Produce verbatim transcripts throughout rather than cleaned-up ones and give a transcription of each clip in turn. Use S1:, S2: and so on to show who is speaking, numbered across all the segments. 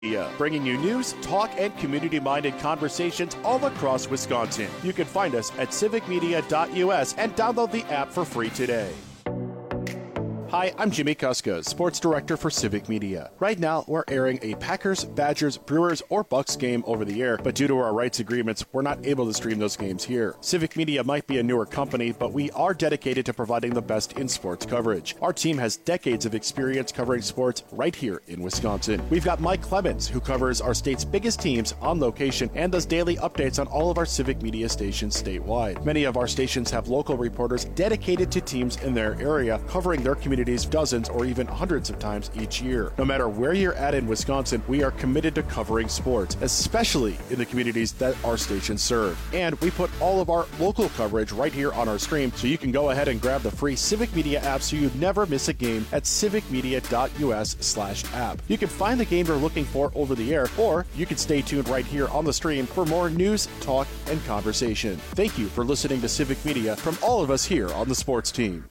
S1: Yeah, bringing you news, talk, and community-minded conversations all across Wisconsin. You can find us at civic media dot U S and download the app for free today. Hi, I'm Jimmy Kuska, Sports Director for Civic Media. Right now, we're airing a Packers, Badgers, Brewers, or Bucks game over the air, but due to our rights agreements, we're not able to stream those games here. Civic Media might be a newer company, but we are dedicated to providing the best in sports coverage. Our team has decades of experience covering sports right here in Wisconsin. We've got Mike Clemens, who covers our state's biggest teams on location and does daily updates on all of our Civic Media stations statewide. Many of our stations have local reporters dedicated to teams in their area, covering their community dozens or even hundreds of times each year. No matter where you're at in Wisconsin, we are committed to covering sports, especially in the communities that our stations serve. And we put all of our local coverage right here on our stream, so you can go ahead and grab the free Civic Media app so you never miss a game at civic media dot U S slash app. You can find the game you're looking for over the air, or you can stay tuned right here on the stream for more news, talk, and conversation. Thank you for listening to Civic Media from all of us here on the sports team.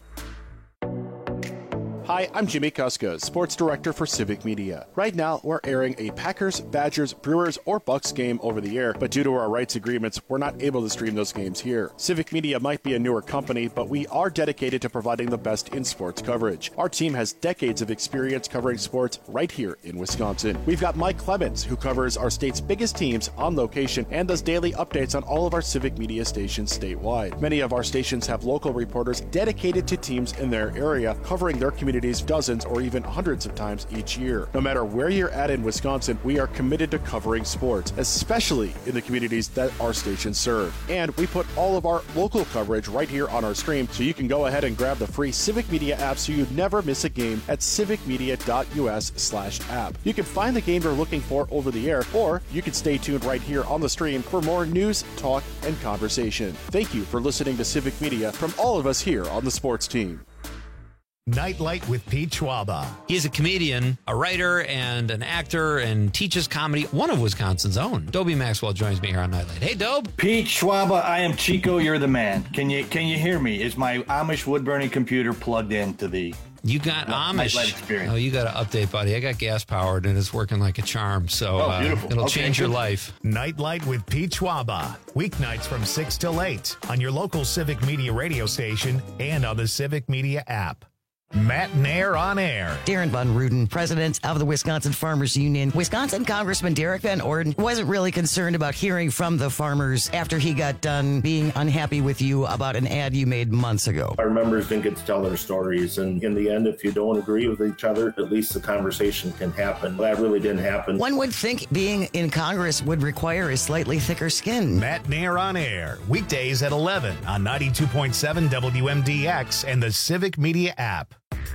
S1: Hi, I'm Jimmy Kuska, Sports Director for Civic Media. Right now, we're airing a Packers, Badgers, Brewers, or Bucks game over the air, but due to our rights agreements, we're not able to stream those games here. Civic Media might be a newer company, but we are dedicated to providing the best in sports coverage. Our team has decades of experience covering sports right here in Wisconsin. We've got Mike Clemens, who covers our state's biggest teams on location and does daily updates on all of our Civic Media stations statewide. Many of our stations have local reporters dedicated to teams in their area, covering their community dozens or even hundreds of times each year. No matter where you're at in Wisconsin, we are committed to covering sports, especially in the communities that our stations serve. And we put all of our local coverage right here on our stream, so you can go ahead and grab the free Civic Media app so you never miss a game at civic media dot U S slash app. You can find the game you're looking for over the air, or you can stay tuned right here on the stream for more news, talk, and conversation. Thank you for listening to Civic Media from all of us here on the sports team.
S2: Nightlight with Pete Schwaba.
S3: He's a comedian, a writer, and an actor, and teaches comedy. One of Wisconsin's own. Dobie Maxwell joins me here on Nightlight. Hey, Dobe.
S4: Pete Schwaba, I am Chico. You're the man. Can you can you hear me? Is my Amish wood burning computer plugged into the?
S3: You got
S4: no,
S3: Amish.
S4: Nightlight experience.
S3: Oh, you got to update, buddy. I got gas powered, and it's working like a charm. So
S4: oh, beautiful.
S3: Uh, it'll
S4: okay.
S3: change your life.
S2: Nightlight with Pete Schwaba. Weeknights from six till eight on your local Civic Media radio station and on the Civic Media app. Matt Nair on air.
S5: Darren Von Ruden, president of the Wisconsin Farmers Union. Wisconsin Congressman Derek Van Orden wasn't really concerned about hearing from the farmers after he got done being unhappy with you about an ad you made months ago.
S6: Our members didn't get to tell their stories, and in the end, if you don't agree with each other, at least the conversation can happen. That really didn't happen.
S5: One would think being in Congress would require a slightly thicker skin.
S2: Matt Nair on air, weekdays at eleven on ninety-two point seven W M D X and the Civic Media app.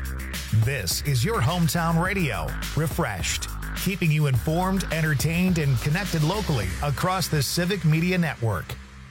S2: This is your hometown radio, refreshed, keeping you informed, entertained, and connected locally across the Civic Media Network.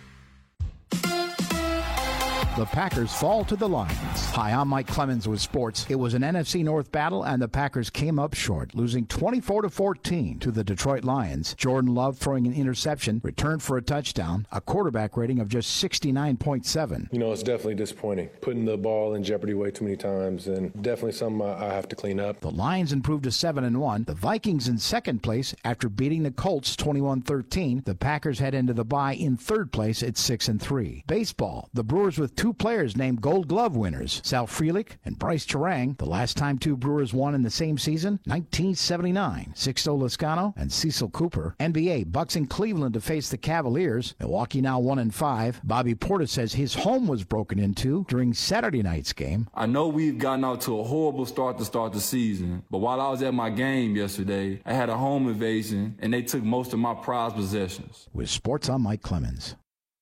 S7: The Packers fall to the Lions. Hi, I'm Mike Clemens with sports. It was an N F C North battle, and the Packers came up short, losing twenty-four to fourteen to the Detroit Lions. Jordan Love throwing an interception, returned for a touchdown, a quarterback rating of just sixty-nine point seven.
S8: You know, it's definitely disappointing. Putting the ball in jeopardy way too many times, and definitely something I have to clean up.
S7: The Lions improved to seven and one. The Vikings in second place after beating the Colts twenty-one thirteen. The Packers head into the bye in third place at six and three. Baseball, the Brewers with two players named Gold Glove winners, Sal Frelick and Bryce Terang. The last time two Brewers won in the same season, nineteen seventy-nine. Sixto Lascano and Cecil Cooper. N B A, Bucks in Cleveland to face the Cavaliers. Milwaukee now one and five. Bobby Portis says his home was broken into during Saturday night's game.
S9: I know we've gotten out to a horrible start to start the season, but while I was at my game yesterday, I had a home invasion, and they took most of my prized possessions.
S7: With sports, I'm Mike Clemens.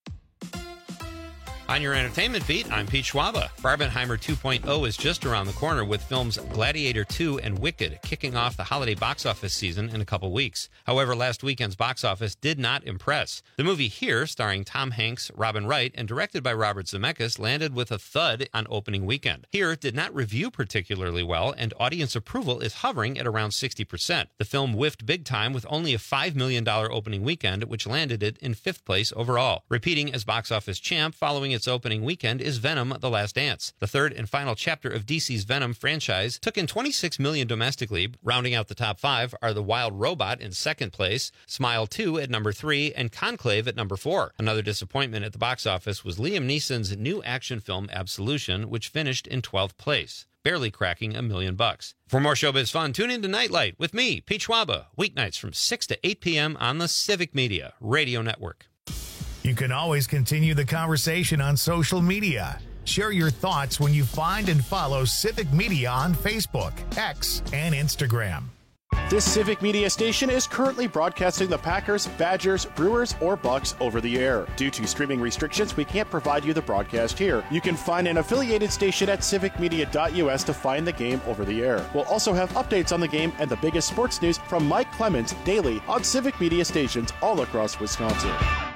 S3: On your entertainment beat, I'm Pete Schwaba. Barbenheimer two point oh is just around the corner with films Gladiator two and Wicked kicking off the holiday box office season in a couple weeks. However, last weekend's box office did not impress. The movie Here, starring Tom Hanks, Robin Wright, and directed by Robert Zemeckis, landed with a thud on opening weekend. Here did not review particularly well, and audience approval is hovering at around sixty percent. The film whiffed big time with only a five million dollars opening weekend, which landed it in fifth place overall. Repeating as box office champ following its its opening weekend is Venom: The Last Dance. The third and final chapter of D C's Venom franchise took in twenty-six million dollars domestically. Rounding out the top five are The Wild Robot in second place, Smile two at number three, and Conclave at number four. Another disappointment at the box office was Liam Neeson's new action film Absolution, which finished in twelfth place, barely cracking a million bucks. For more showbiz fun, tune in to Nightlight with me, Pete Schwaba, weeknights from six to eight p.m. on the Civic Media Radio Network.
S2: You can always continue the conversation on social media. Share your thoughts when you find and follow Civic Media on Facebook, X, and Instagram.
S1: This Civic Media station is currently broadcasting the Packers, Badgers, Brewers, or Bucks over the air. Due to streaming restrictions, we can't provide you the broadcast here. You can find an affiliated station at civic media dot u s to find the game over the air. We'll also have updates on the game and the biggest sports news from Mike Clemens daily on Civic Media stations all across Wisconsin.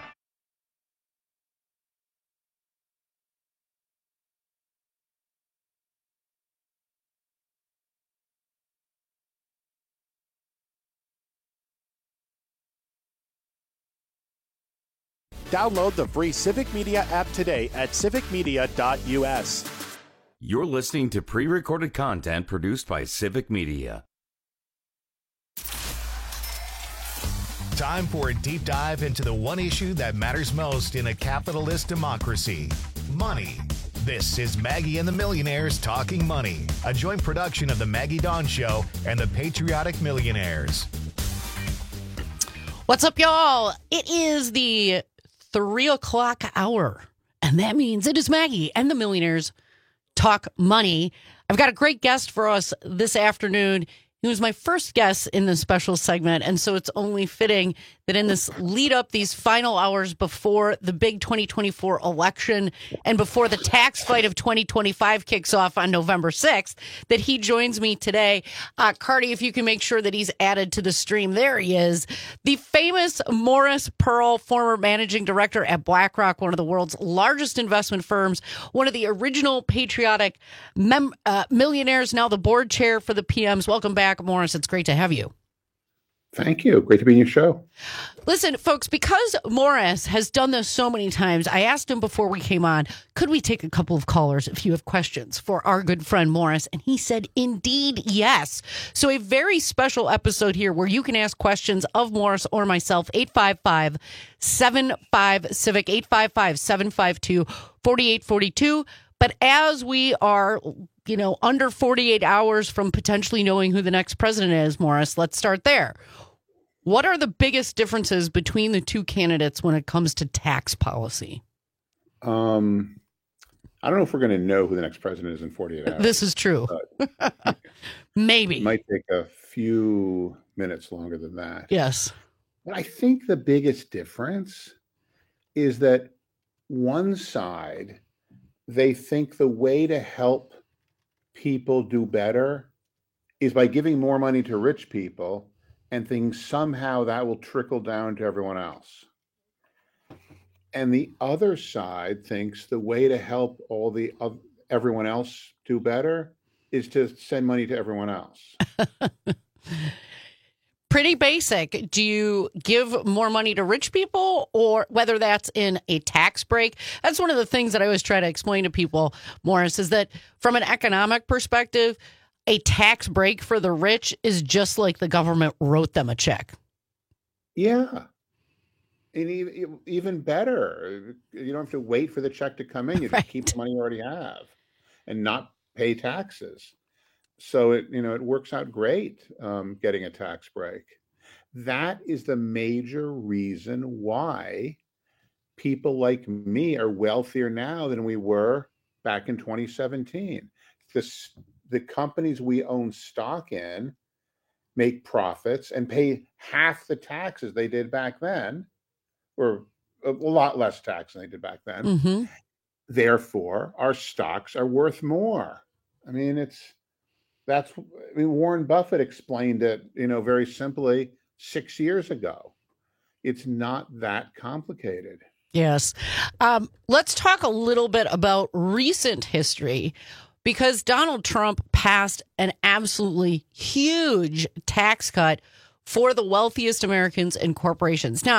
S1: Download the free Civic Media app today at civic media dot u s.
S10: You're listening to pre-recorded content produced by Civic Media.
S2: Time for a deep dive into the one issue that matters most in a capitalist democracy: money. This is Maggie and the Millionaires Talking Money, a joint production of the Maggie Dawn Show and the Patriotic Millionaires.
S11: What's up, y'all? It is the three o'clock hour, and that means it is Maggie and the Millionaires Talk Money. I've got a great guest for us this afternoon. He was my first guest in this special segment, and so it's only fitting that in this lead up, these final hours before the big twenty twenty-four election and before the tax fight of twenty twenty-five kicks off on November sixth, that he joins me today. Uh, Cardi, if you can make sure that he's added to the stream. There he is. The famous Morris Pearl, former managing director at BlackRock, one of the world's largest investment firms, one of the original patriotic mem- uh, millionaires, now the board chair for the P Ms. Welcome back, Morris. It's great to have you.
S12: Thank you. Great to be in your show.
S11: Listen, folks, because Morris has done this so many times, I asked him before we came on, could we take a couple of callers if you have questions for our good friend Morris? And he said, indeed, yes. So a very special episode here where you can ask questions of Morris or myself, eight five five, seven five, CIVIC, eight five five, seven five two, four eight four two. But as we are, you know, under forty-eight hours from potentially knowing who the next president is, Morris, let's start there. What are the biggest differences between the two candidates when it comes to tax policy?
S12: Um, I don't know if we're going to know who the next president is in forty-eight hours.
S11: This is true. Maybe.
S12: It might take a few minutes longer than that.
S11: Yes.
S12: But I think the biggest difference is that one side, they think the way to help people do better is by giving more money to rich people and things somehow that will trickle down to everyone else. And the other side thinks the way to help all the uh, everyone else do better is to send money to everyone else.
S11: Pretty basic. Do you give more money to rich people, or whether that's in a tax break? That's one of the things that I always try to explain to people, Morris, is that from an economic perspective, a tax break for the rich is just like the government wrote them a check.
S12: Yeah. And even better, you don't have to wait for the check to come in. You
S11: Right.
S12: just keep the money you already have and not pay taxes. So it, you know, it works out great um, getting a tax break. That is the major reason why people like me are wealthier now than we were back in twenty seventeen. This, the companies we own stock in make profits and pay half the taxes they did back then, or a lot less tax than they did back then.
S11: Mm-hmm.
S12: Therefore, our stocks are worth more. I mean, it's that's. I mean, Warren Buffett explained it, you know, very simply six years ago. It's not that complicated.
S11: Yes. Um, let's talk a little bit about recent history, because Donald Trump passed an absolutely huge tax cut for the wealthiest Americans and corporations. Now,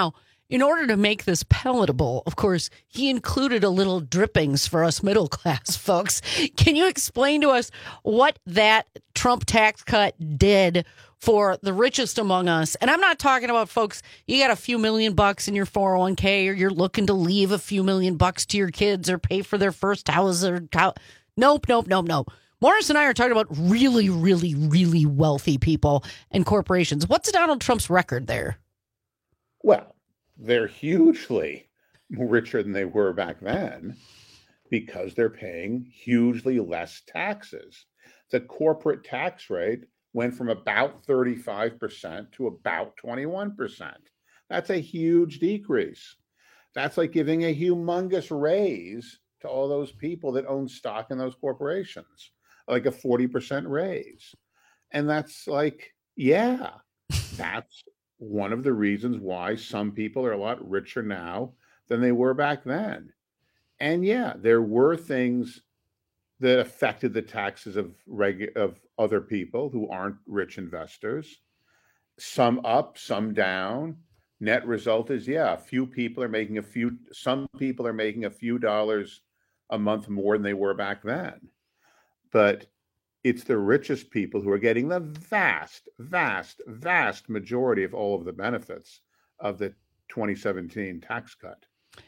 S11: in order to make this palatable, of course, he included a little drippings for us middle class folks. Can you explain to us what that Trump tax cut did for the richest among us? And I'm not talking about folks, you got a few million bucks in your four oh one k, or you're looking to leave a few million bucks to your kids or pay for their first house or cow. Nope, nope, nope, nope. Morris and I are talking about really, really, really wealthy people and corporations. What's Donald Trump's record there?
S12: Well, they're hugely richer than they were back then because they're paying hugely less taxes. The corporate tax rate went from about thirty-five percent to about twenty-one percent. That's a huge decrease. That's like giving a humongous raise to all those people that own stock in those corporations, like a forty percent raise. And that's like, yeah, that's one of the reasons why some people are a lot richer now than they were back then. And yeah, there were things that affected the taxes of regu- of other people who aren't rich investors. Some up, some down. Net result is, yeah, a few people are making a few, some people are making a few dollars a month more than they were back then. But it's the richest people who are getting the vast, vast, vast majority of all of the benefits of the twenty seventeen tax cut.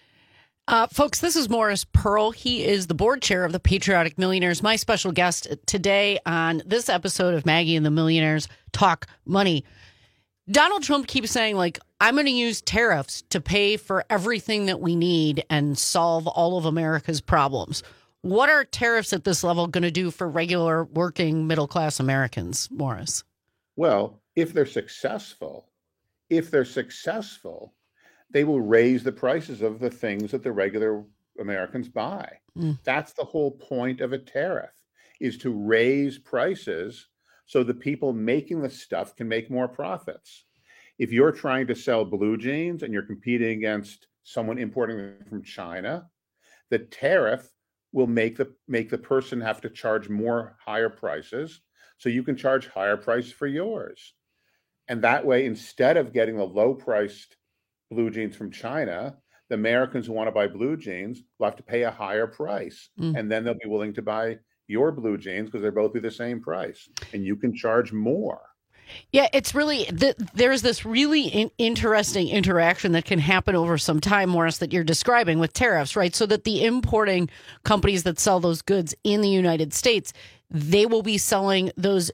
S11: Uh, folks, this is Morris Pearl. He is the board chair of the Patriotic Millionaires. My special guest today on this episode of Maggie and the Millionaires Talk Money. Donald Trump keeps saying, like, I'm going to use tariffs to pay for everything that we need and solve all of America's problems. What are tariffs at this level going to do for regular working middle-class Americans, Morris?
S12: Well, if they're successful, if they're successful, they will raise the prices of the things that the regular Americans buy. Mm. That's the whole point of a tariff, is to raise prices so the people making the stuff can make more profits. If you're trying to sell blue jeans and you're competing against someone importing them from China, the tariff will make the make the person have to charge more higher prices, so you can charge higher price for yours. And that way, instead of getting the low-priced blue jeans from China, the Americans who want to buy blue jeans will have to pay a higher price. Mm. And then they'll be willing to buy your blue jeans because they're both be the same price. And you can charge more.
S11: Yeah, it's really, th- there's this really in- interesting interaction that can happen over some time, Morris, that you're describing with tariffs, right? So that the importing companies that sell those goods in the United States, they will be selling those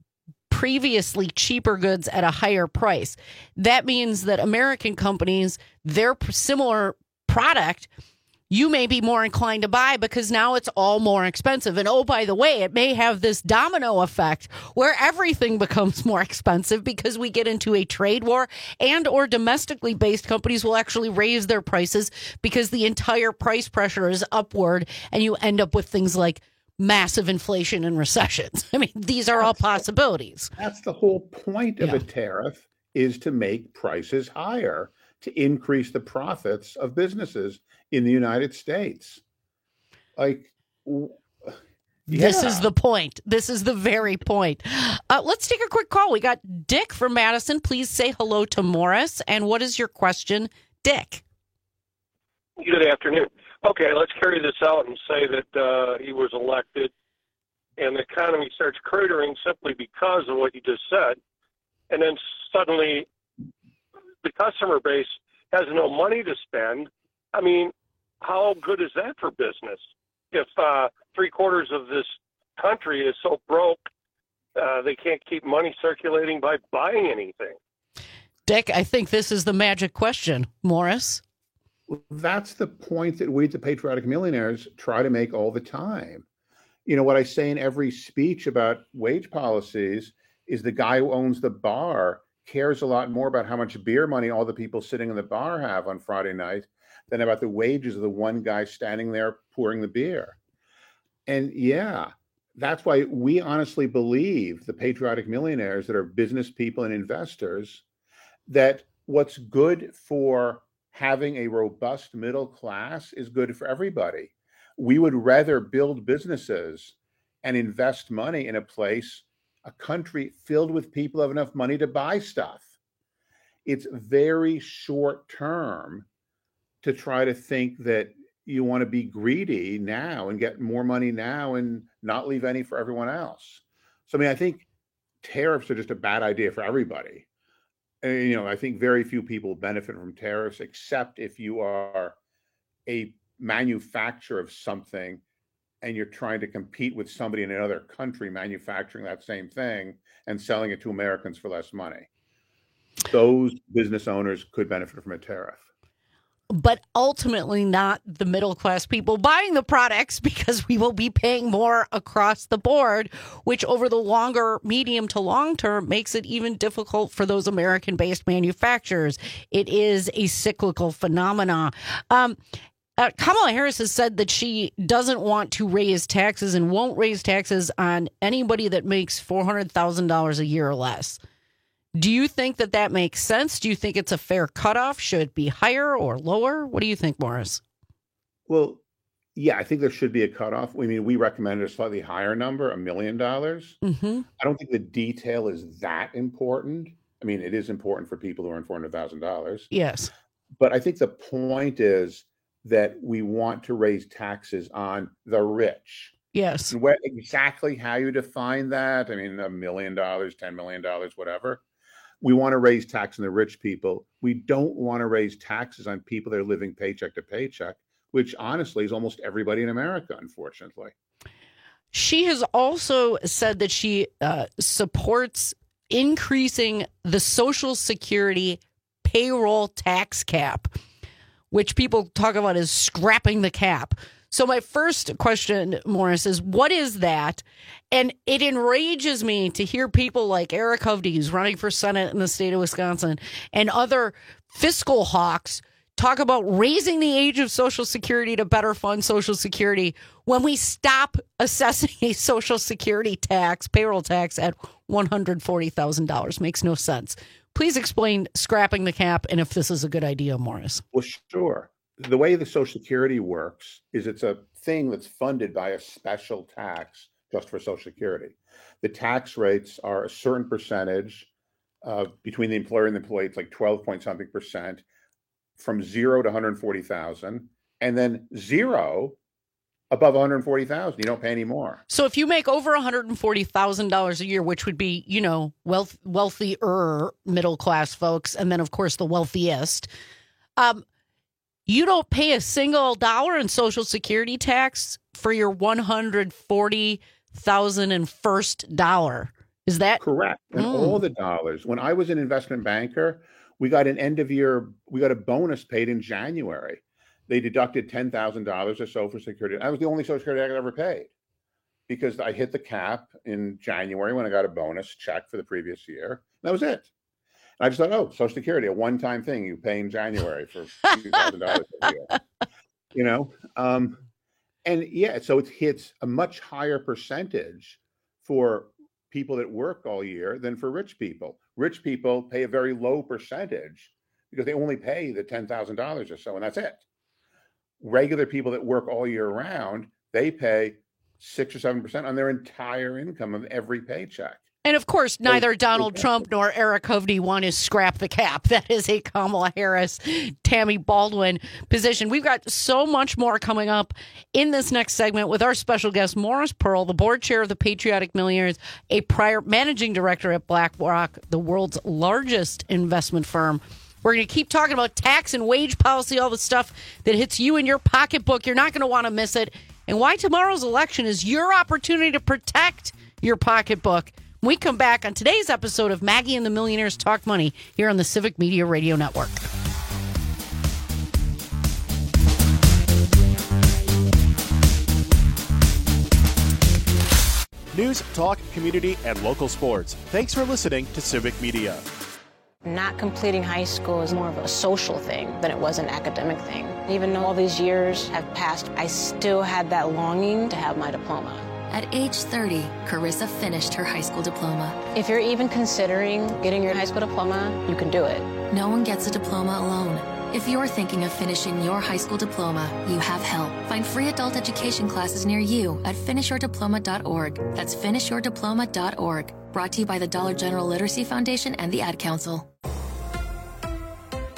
S11: previously cheaper goods at a higher price. That means that American companies, their similar product, you may be more inclined to buy because now it's all more expensive. And oh, by the way, it may have this domino effect where everything becomes more expensive because we get into a trade war, and or domestically based companies will actually raise their prices because the entire price pressure is upward, and you end up with things like massive inflation and recessions. I mean, these are all possibilities.
S12: That's the whole point of yeah. a tariff, is to make prices higher, to increase the profits of businesses in the United States. Like, yeah.
S11: This is the point. This is the very point. Uh, let's take a quick call. We got Dick from Madison. Please say hello to Morris. And what is your question, Dick?
S13: Good afternoon. Okay, let's carry this out and say that uh, he was elected and the economy starts cratering simply because of what you just said. And then suddenly the customer base has no money to spend. I mean, how good is that for business? If uh, three quarters of this country is so broke, uh, they can't keep money circulating by buying anything.
S11: Dick, I think this is the magic question. Morris?
S12: That's the point that we at the Patriotic Millionaires try to make all the time. You know, what I say in every speech about wage policies is the guy who owns the bar cares a lot more about how much beer money all the people sitting in the bar have on Friday night than about the wages of the one guy standing there pouring the beer. And yeah, that's why we honestly believe, the Patriotic Millionaires that are business people and investors, that what's good for having a robust middle class is good for everybody. We would rather build businesses and invest money in a place, a country filled with people who have enough money to buy stuff. it's very short term to try to think that you want to be greedy now and get more money now and not leave any for everyone else. So, I mean, I think tariffs are just a bad idea for everybody. And, you know, I think very few people benefit from tariffs, except if you are a manufacturer of something and you're trying to compete with somebody in another country manufacturing that same thing and selling it to Americans for less money. Those business owners could benefit from a tariff.
S11: But ultimately not the middle class people buying the products, because we will be paying more across the board, which over the longer, medium to long term makes it even difficult for those American-based manufacturers. It is a cyclical phenomenon. Um, uh, Kamala Harris has said that she doesn't want to raise taxes and won't raise taxes on anybody that makes four hundred thousand dollars a year or less. Do you think that that makes sense? Do you think it's a fair cutoff? Should it be higher or lower? What do you think, Morris?
S12: Well, yeah, I think there should be a cutoff. I mean, we recommended a slightly higher number, a million dollars.
S11: Mm-hmm.
S12: I don't think the detail is that important. I mean, it is important for people who earn four hundred thousand dollars.
S11: Yes.
S12: But I think the point is that we want to raise taxes on the rich.
S11: Yes.
S12: And what, exactly how you define that, I mean, a million dollars, ten million dollars, whatever. We want to raise tax on the rich people. We don't want to raise taxes on people that are living paycheck to paycheck, which honestly is almost everybody in America, unfortunately.
S11: She has also said that she uh, supports increasing the Social Security payroll tax cap, which people talk about as scrapping the cap. So my first question, Morris, is what is that? And it enrages me to hear people like Eric Hovde, who's running for Senate in the state of Wisconsin, and other fiscal hawks talk about raising the age of Social Security to better fund Social Security when we stop assessing a Social Security tax, payroll tax, at one hundred forty thousand dollars. Makes no sense. Please explain scrapping the cap and if this is a good idea, Morris.
S12: Well, sure. The way the Social Security works is it's a thing that's funded by a special tax just for Social Security. The tax rates are a certain percentage uh, between the employer and the employee. It's like twelve point something percent from zero to one hundred forty thousand, and then zero above one hundred forty thousand. You don't pay any more.
S11: So if you make over one hundred forty thousand dollars a year, which would be, you know, wealth, wealthier middle class folks, and then of course the wealthiest, um, you don't pay a single dollar in Social Security tax for your one hundred forty thousand and first dollar. Is that
S12: correct? And mm. all the dollars. When I was an investment banker, we got an end of year, we got a bonus paid in January. They deducted ten thousand dollars of Social Security. That was the only Social Security I ever paid because I hit the cap in January when I got a bonus check for the previous year. That was it. I just thought, oh, Social Security, a one-time thing you pay in January for two thousand dollars a year. You know? Um, and yeah, so it hits a much higher percentage for people that work all year than for rich people. Rich people pay a very low percentage because they only pay the ten thousand dollars or so, and that's it. Regular people that work all year round, they pay six or seven percent on their entire income of every paycheck.
S11: And of course, neither Donald Trump nor Eric Hovde want to scrap the cap. That is a Kamala Harris, Tammy Baldwin position. We've got so much more coming up in this next segment with our special guest, Morris Pearl, the board chair of the Patriotic Millionaires, a prior managing director at BlackRock, the world's largest investment firm. We're going to keep talking about tax and wage policy, all the stuff that hits you in your pocketbook. You're not going to want to miss it. And why tomorrow's election is your opportunity to protect your pocketbook. When we come back on today's episode of Maggie and the Millionaires Talk Money here on the Civic Media Radio Network.
S1: News, talk, community, and local sports. Thanks for listening to Civic Media.
S14: Not completing high school is more of a social thing than it was an academic thing. Even though all these years have passed, I still had that longing to have my diploma.
S15: At age thirty, Carissa finished her high school diploma.
S14: If you're even considering getting your high school diploma, you can do it.
S15: No one gets a diploma alone. If you're thinking of finishing your high school diploma, you have help. Find free adult education classes near you at finish your diploma dot org. That's finish your diploma dot org. Brought to you by the Dollar General Literacy Foundation and the Ad Council.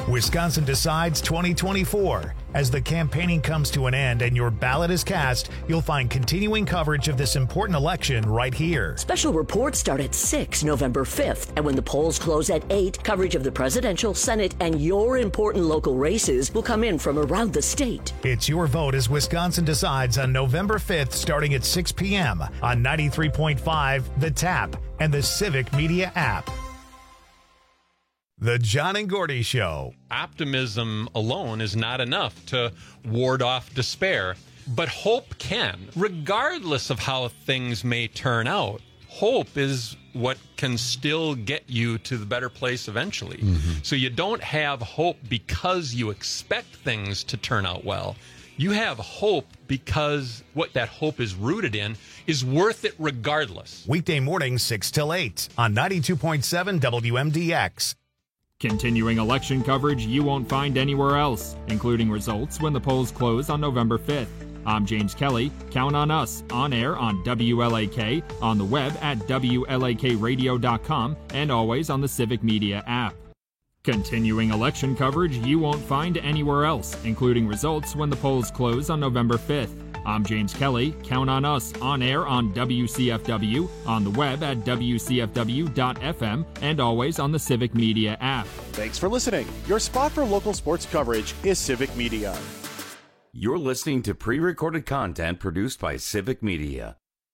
S2: Wisconsin Decides twenty twenty-four. As the campaigning comes to an end and your ballot is cast, you'll find continuing coverage of this important election right here.
S16: Special reports start at six November fifth, and when the polls close at eight, coverage of the presidential, Senate, and your important local races will come in from around the state.
S2: It's your vote as Wisconsin Decides on November fifth, starting at six p.m. on ninety-three point five, The Tap, and the Civic Media app. The John and Gordy Show.
S17: Optimism alone is not enough to ward off despair, but hope can. Regardless of how things may turn out, hope is what can still get you to the better place eventually. Mm-hmm. So you don't have hope because you expect things to turn out well. You have hope because what that hope is rooted in is worth it regardless.
S2: Weekday mornings, six till eight on ninety-two point seven W M D X.
S18: Continuing election coverage you won't find anywhere else, including results when the polls close on November fifth. I'm James Kelly. Count on us on air on W L A K, on the web at W L A K radio dot com, and always on the Civic Media app. Continuing election coverage you won't find anywhere else, including results when the polls close on November fifth. I'm James Kelly. Count on us on air on W C F W, on the web at W C F W dot F M, and always on the Civic Media app.
S1: Thanks for listening. Your spot for local sports coverage is Civic Media.
S10: You're listening to pre-recorded content produced by Civic Media.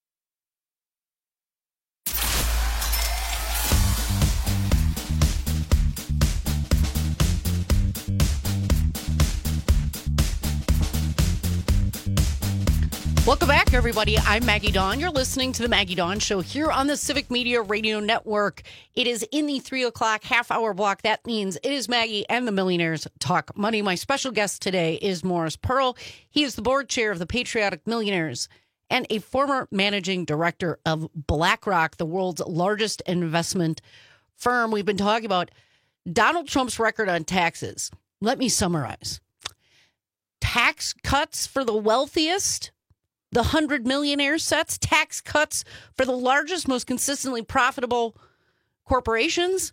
S11: Welcome back, everybody. I'm Maggie Dawn. You're listening to the Maggie Dawn Show here on the Civic Media Radio Network. It is in the three o'clock half-hour block. That means it is Maggie and the Millionaires Talk Money. My special guest today is Morris Pearl. He is the board chair of the Patriotic Millionaires and a former managing director of BlackRock, the world's largest investment firm. We've been talking about Donald Trump's record on taxes. Let me summarize. Tax cuts for the wealthiest, the one hundred millionaire sets, tax cuts for the largest, most consistently profitable corporations,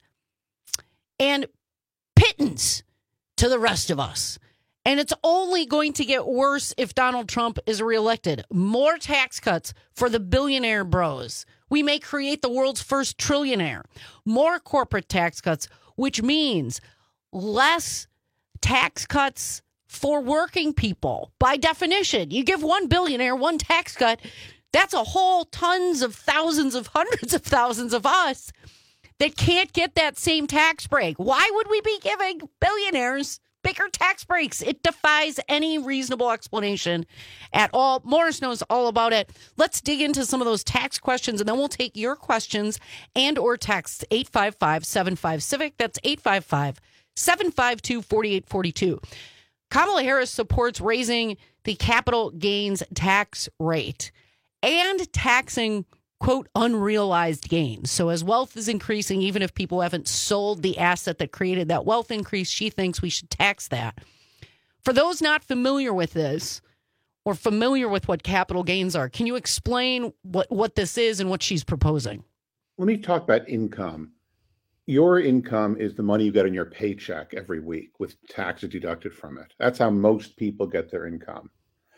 S11: and pittance to the rest of us. And it's only going to get worse if Donald Trump is reelected. More tax cuts for the billionaire bros. We may create the world's first trillionaire. More corporate tax cuts, which means less tax cuts for working people. By definition, you give one billionaire one tax cut, that's a whole tons of thousands of hundreds of thousands of us that can't get that same tax break. Why would we be giving billionaires bigger tax breaks? It defies any reasonable explanation at all. Morris knows all about it. Let's dig into some of those tax questions, and then we'll take your questions and or texts. eight five five, seven five, CIVIC. That's eight five five, seven five two, four eight four two. Kamala Harris supports raising the capital gains tax rate and taxing, quote, unrealized gains. So as wealth is increasing, even if people haven't sold the asset that created that wealth increase, she thinks we should tax that. For those not familiar with this or familiar with what capital gains are, can you explain what, what this is and what she's proposing?
S12: Let me talk about income. Your income is the money you get in your paycheck every week with taxes deducted from it. That's how most people get their income.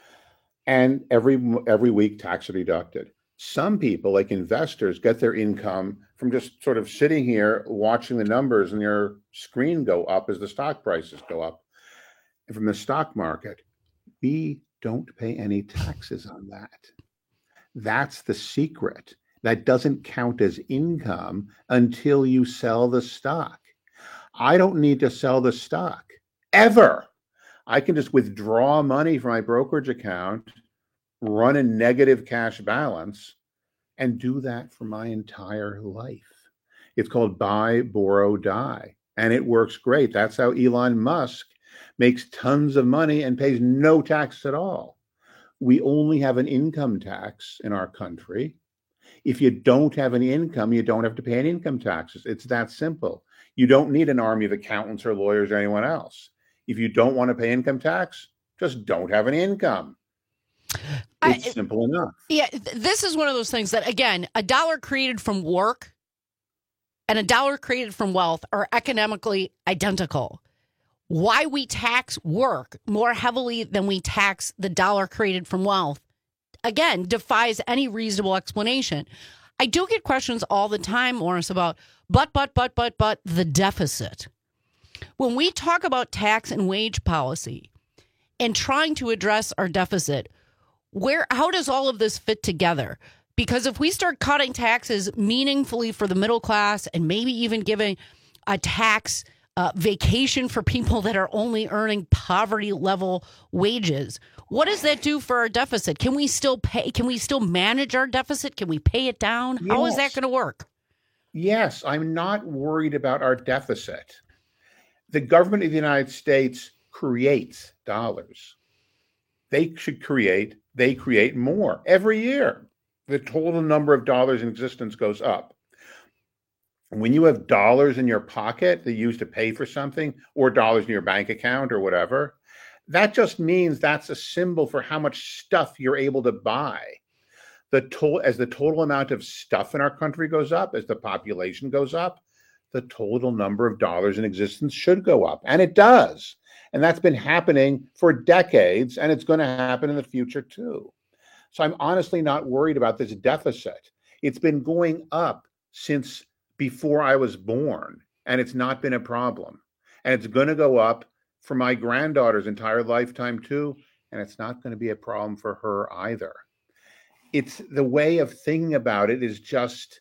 S12: And every every week, taxes are deducted. Some people, like investors, get their income from just sort of sitting here watching the numbers on your screen go up as the stock prices go up. And from the stock market, we don't pay any taxes on that. That's the secret. That doesn't count as income until you sell the stock. I don't need to sell the stock ever. I can just withdraw money from my brokerage account, run a negative cash balance, and do that for my entire life. It's called buy, borrow, die. And it works great. That's how Elon Musk makes tons of money and pays no tax at all. We only have an income tax in our country. If you don't have any income, you don't have to pay any income taxes. It's that simple. You don't need an army of accountants or lawyers or anyone else. If you don't want to pay income tax, just don't have any income. It's I, simple enough.
S11: Yeah, th- this is one of those things that, again, a dollar created from work and a dollar created from wealth are economically identical. why we tax work more heavily than we tax the dollar created from wealth, again, defies any reasonable explanation. I do get questions all the time, Morris, about but, but, but, but, but the deficit. When we talk about tax and wage policy and trying to address our deficit, where how does all of this fit together? Because if we start cutting taxes meaningfully for the middle class and maybe even giving a tax uh, vacation for people that are only earning poverty level wages, what does that do for our deficit? Can we still pay? Can we still manage our deficit? Can we pay it down?
S12: Yes.
S11: How is that going to work?
S12: Yes, I'm not worried about our deficit. The government of the United States creates dollars. They should create, they create more every year. The total number of dollars in existence goes up. When you have dollars in your pocket that you use to pay for something, or dollars in your bank account or whatever, that just means that's a symbol for how much stuff you're able to buy. The to- as the total amount of stuff in our country goes up, as the population goes up, the total number of dollars in existence should go up. And it does. And that's been happening for decades, and it's going to happen in the future too. So I'm honestly not worried about this deficit. It's been going up since before I was born, and it's not been a problem. And it's going to go up for my granddaughter's entire lifetime too, and it's not going to be a problem for her either. It's the way of thinking about it is just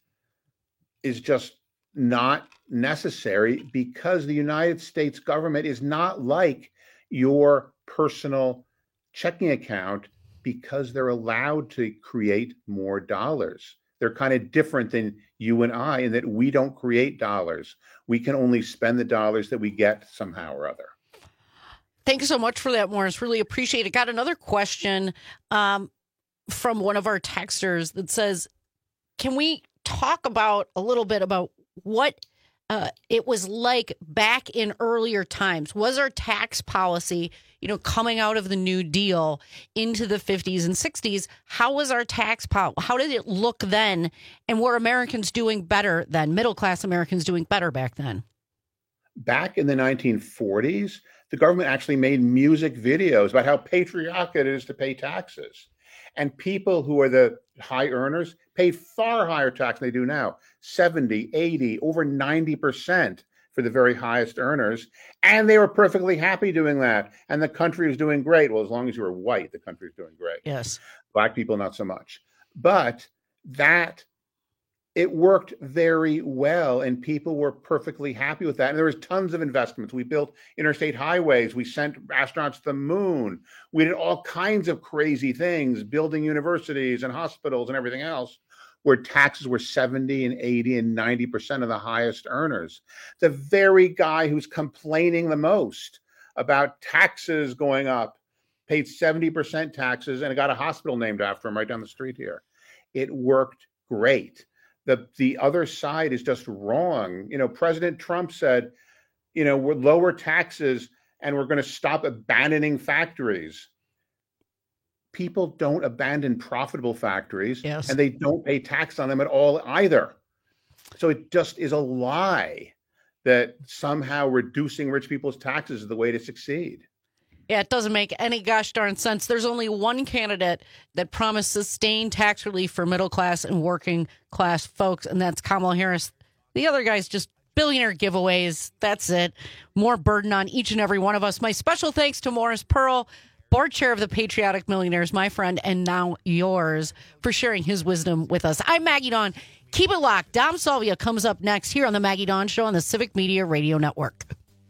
S12: is just not necessary, because the United States government is not like your personal checking account, because they're allowed to create more dollars. They're kind of different than you and I in that we don't create dollars. We can only spend the dollars that we get somehow or other.
S11: Thank you so much for that, Morris. Really appreciate it. Got another question um, from one of our texters that says, can we talk about a little bit about what uh, it was like back in earlier times? Was our tax policy, you know, coming out of the New Deal into the fifties and sixties, how was our tax policy? How did it look then? And were Americans doing better then? Middle class Americans doing better back then?
S12: Back in the nineteen forties, the government actually made music videos about how patriotic it is to pay taxes. And people who are the high earners paid far higher tax than they do now, seventy, eighty, over ninety percent for the very highest earners. And they were perfectly happy doing that. And the country was doing great. Well, as long as you were white, the country was doing great.
S11: Yes.
S12: Black people, not so much. But that, it worked very well, and people were perfectly happy with that. And there was tons of investments. We built interstate highways. We sent astronauts to the moon. We did all kinds of crazy things, building universities and hospitals and everything else, where taxes were seventy and eighty and ninety percent of the highest earners. The very guy who's complaining the most about taxes going up paid seventy percent taxes and got a hospital named after him right down the street here. It worked great. The, the other side is just wrong. You know, President Trump said, you know, we're lower taxes and we're going to stop abandoning factories. People don't abandon profitable factories,
S11: yes,
S12: and they don't pay tax on them at all either. So it just is a lie that somehow reducing rich people's taxes is the way to succeed.
S11: Yeah, it doesn't make any gosh darn sense. There's only one candidate that promised sustained tax relief for middle class and working class folks, and that's Kamala Harris. The other guy's just billionaire giveaways. That's it. More burden on each and every one of us. My special thanks to Morris Pearl, board chair of the Patriotic Millionaires, my friend, and now yours, for sharing his wisdom with us. I'm Maggie Dawn. Keep it locked. Dom Salvia comes up next here on the Maggie Dawn Show on the Civic Media Radio Network.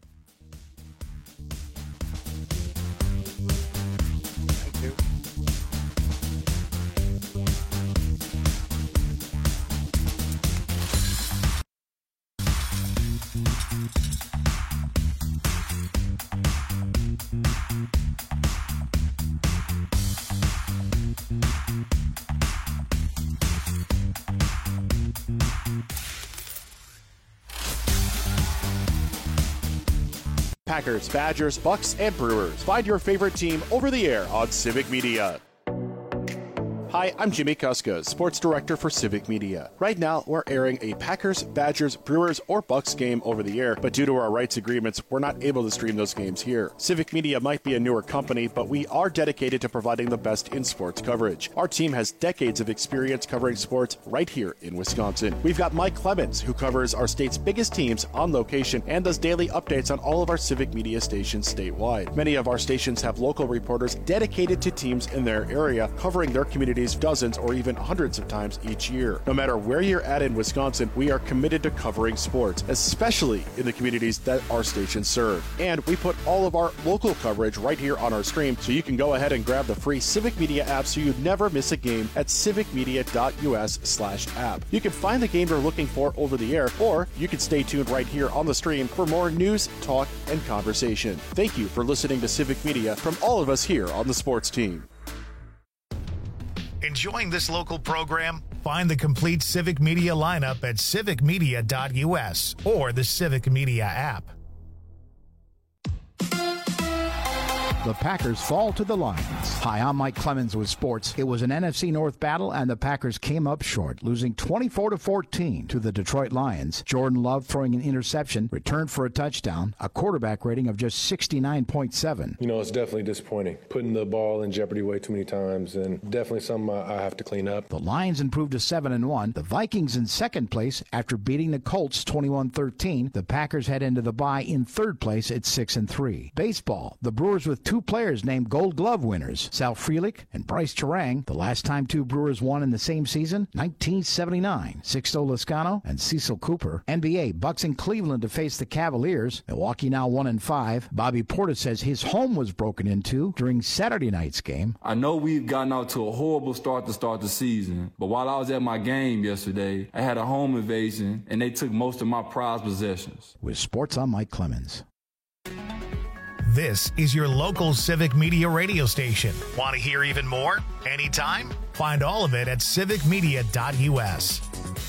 S1: Packers, Badgers, Bucks, and Brewers. Find your favorite team over the air on Civic Media. Hi, I'm Jimmy Kuska, Sports Director for Civic Media. Right now, we're airing a Packers, Badgers, Brewers, or Bucks game over the air, but due to our rights agreements, we're not able to stream those games here. Civic Media might be a newer company, but we are dedicated to providing the best in sports coverage. Our team has decades of experience covering sports right here in Wisconsin. We've got Mike Clemens, who covers our state's biggest teams on location and does daily updates on all of our Civic Media stations statewide. Many of our stations have local reporters dedicated to teams in their area, covering their communities dozens or even hundreds of times each year. No matter where you're at in Wisconsin, we are committed to covering sports, especially in the communities that our stations serve. And we put all of our local coverage right here on our stream, so you can go ahead and grab the free Civic Media app so you never miss a game at civicmedia.us slash app. You can find the game you're looking for over the air, or you can stay tuned right here on the stream for more news, talk, and conversation. Thank you for listening to Civic Media from all of us here on the sports team.
S2: Enjoying this local program? Find the complete Civic Media lineup at civic media dot u s or the Civic Media app.
S7: The Packers fall to the Lions. Hi, I'm Mike Clemens with sports. It was an N F C North battle, and the Packers came up short, losing twenty-four to fourteen to the Detroit Lions. Jordan Love throwing an interception, returned for a touchdown, a quarterback rating of just sixty-nine point seven.
S8: You know, it's definitely disappointing. Putting the ball in jeopardy way too many times, and definitely something I have to clean up.
S7: The Lions improved to seven and one. The Vikings in second place after beating the Colts twenty-one thirteen. The Packers head into the bye in third place at six and three. Baseball, the Brewers with two players named Gold Glove winners, Sal Frelick and Bryce Terang. The last time two Brewers won in the same season, nineteen seventy-nine. Sixto Lascano and Cecil Cooper. N B A, Bucks in Cleveland to face the Cavaliers. Milwaukee now one and five. Bobby Portis says his home was broken into during Saturday night's game.
S9: I know we've gotten out to a horrible start to start the season, but while I was at my game yesterday, I had a home invasion and they took most of my prized possessions.
S7: With sports, I'm Mike Clemens.
S2: This is your local Civic Media radio station. Want to hear even more? Anytime? Find all of it at civic media dot u s.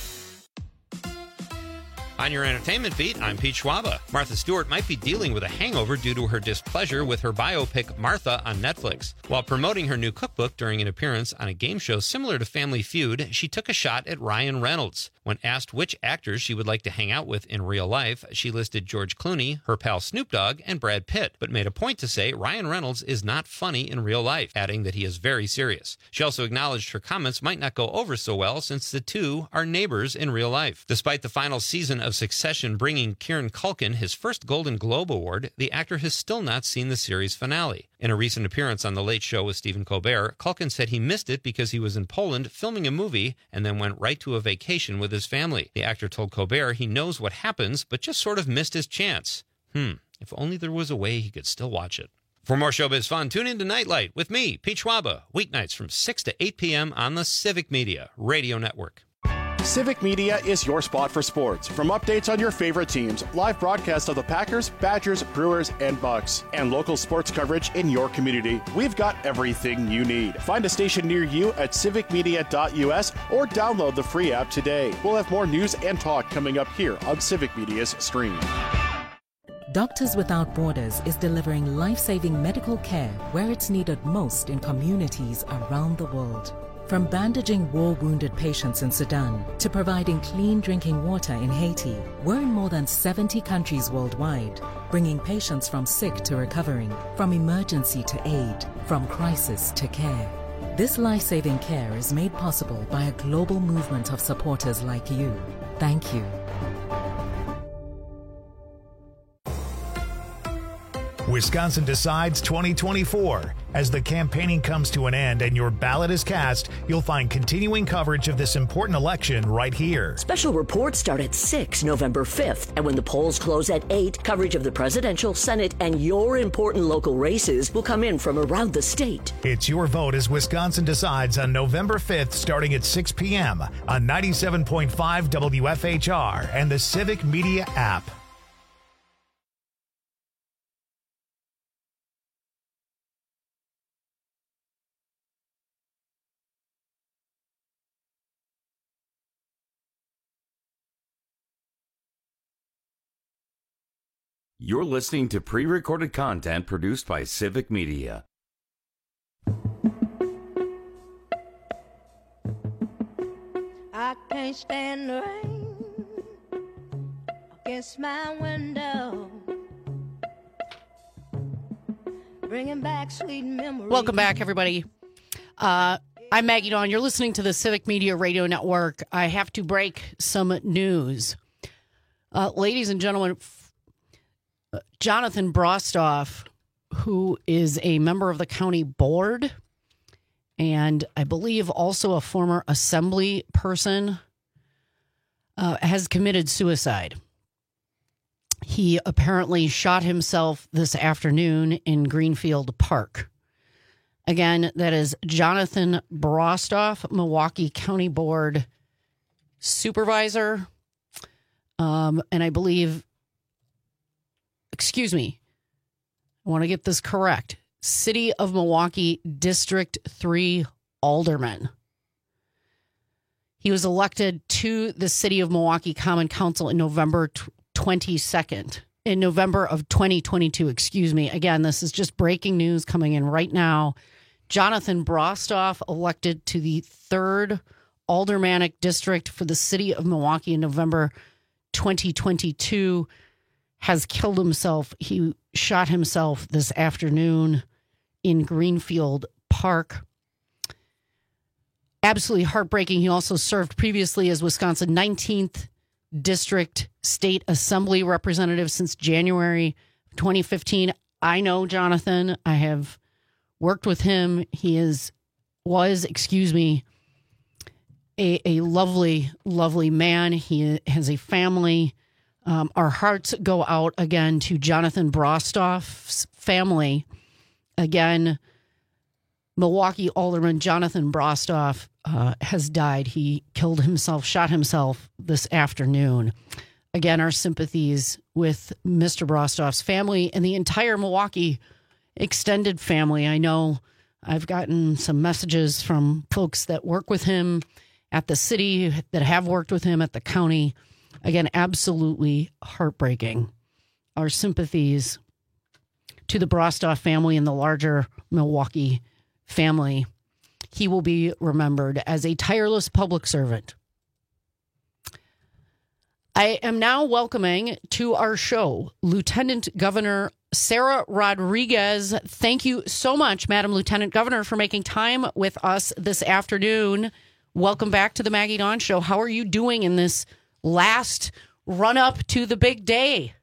S3: On your entertainment beat, I'm Pete Schwaba. Martha Stewart might be dealing with a hangover due to her displeasure with her biopic Martha on Netflix. While promoting her new cookbook during an appearance on a game show similar to Family Feud, she took a shot at Ryan Reynolds. When asked which actors she would like to hang out with in real life, she listed George Clooney, her pal Snoop Dogg, and Brad Pitt, but made a point to say Ryan Reynolds is not funny in real life, adding that he is very serious. She also acknowledged her comments might not go over so well since the two are neighbors in real life. Despite the final season of Succession bringing Kieran Culkin his first Golden Globe Award, the actor has still not seen the series finale. In a recent appearance on The Late Show with Stephen Colbert, Culkin said he missed it because he was in Poland filming a movie and then went right to a vacation with his family. The actor told Colbert he knows what happens, but just sort of missed his chance. Hmm, if only there was a way he could still watch it. For more showbiz fun, tune in to Nightlight with me, Pete Schwaba, weeknights from six to eight p.m. on the Civic Media Radio Network.
S1: Civic Media is your spot for sports. From updates on your favorite teams, live broadcasts of the Packers, Badgers, Brewers, and Bucks, and local sports coverage in your community, we've got everything you need. Find a station near you at civic media dot u s or download the free app today. We'll have more news and talk coming up here on Civic Media's stream.
S19: Doctors Without Borders is delivering life-saving medical care where it's needed most in communities around the world. From bandaging war-wounded patients in Sudan to providing clean drinking water in Haiti, we're in more than seventy countries worldwide, bringing patients from sick to recovering, from emergency to aid, from crisis to care. This life-saving care is made possible by a global movement of supporters like you. Thank you.
S2: Wisconsin Decides twenty twenty-four. As the campaigning comes to an end and your ballot is cast, you'll find continuing coverage of this important election right here.
S16: Special reports start at six November fifth, and when the polls close at eight, coverage of the presidential, Senate, and your important local races will come in from around the state.
S2: It's your vote as Wisconsin Decides on November fifth starting at six p.m. on ninety-seven point five W F H R and the Civic Media app.
S10: You're listening to pre-recorded content produced by Civic Media.
S20: can't stand the rain against my window. Bringing back sweet memories.
S11: Welcome back, everybody. Uh, I'm Maggie Dawn. You're listening to the Civic Media Radio Network. I have to break some news. Uh, ladies and gentlemen, uh, Jonathan Brostoff, who is a member of the county board and I believe also a former assembly person, uh, has committed suicide. He apparently shot himself this afternoon in Greenfield Park. Again, that is Jonathan Brostoff, Milwaukee County Board Supervisor. Um, and I believe, excuse me, I want to get this correct. City of Milwaukee District three Alderman. He was elected to the City of Milwaukee Common Council in November twenty-second, in November of twenty twenty-two, excuse me. Again, this is just breaking news coming in right now. Jonathan Brostoff, elected to the third Aldermanic District for the City of Milwaukee in November twenty twenty-two, has killed himself. He shot himself this afternoon in Greenfield Park. Absolutely heartbreaking. He also served previously as Wisconsin nineteenth District State Assembly Representative since January twenty fifteen. I know Jonathan. I have worked with him. He is, was, excuse me, a, a lovely, lovely man. He has a family. Um, our hearts go out again to Jonathan Brostoff's family. Again, Milwaukee Alderman Jonathan Brostoff uh, has died. He killed himself, shot himself this afternoon. Again, our sympathies with Mister Brostoff's family and the entire Milwaukee extended family. I know I've gotten some messages from folks that work with him at the city, that have worked with him at the county. Again, absolutely heartbreaking. Our sympathies to the Brostoff family and the larger Milwaukee family. He will be remembered as a tireless public servant. I am now welcoming to our show Lieutenant Governor Sarah Rodriguez. Thank you so much, Madam Lieutenant Governor, for making time with us this afternoon. Welcome back to the Maggie Dawn Show. How are you doing in this last run up to the big day?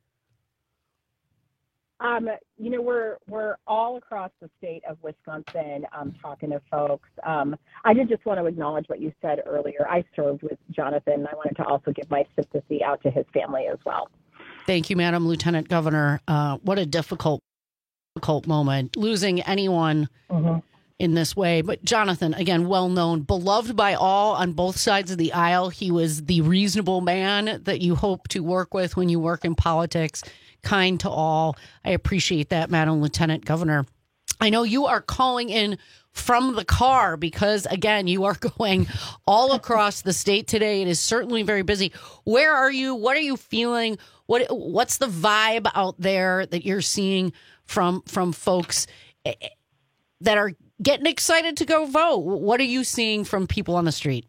S21: Um, you know, we're we're all across the state of Wisconsin um, talking to folks. Um, I did just want to acknowledge what you said earlier. I served with Jonathan. I wanted to also give my sympathy out to his family as well.
S11: Thank you, Madam Lieutenant Governor. Uh, what a difficult, difficult moment, losing anyone mm-hmm. in this way. But Jonathan, again, well known, beloved by all on both sides of the aisle. He was the reasonable man that you hope to work with when you work in politics. Kind to all. I appreciate that, Madam Lieutenant Governor. I know you are calling in from the car because, again, you are going all across the state today. It is certainly very busy. Where are you? What are you feeling? What What's the vibe out there that you're seeing from from folks that are getting excited to go vote? What are you seeing from people on the street?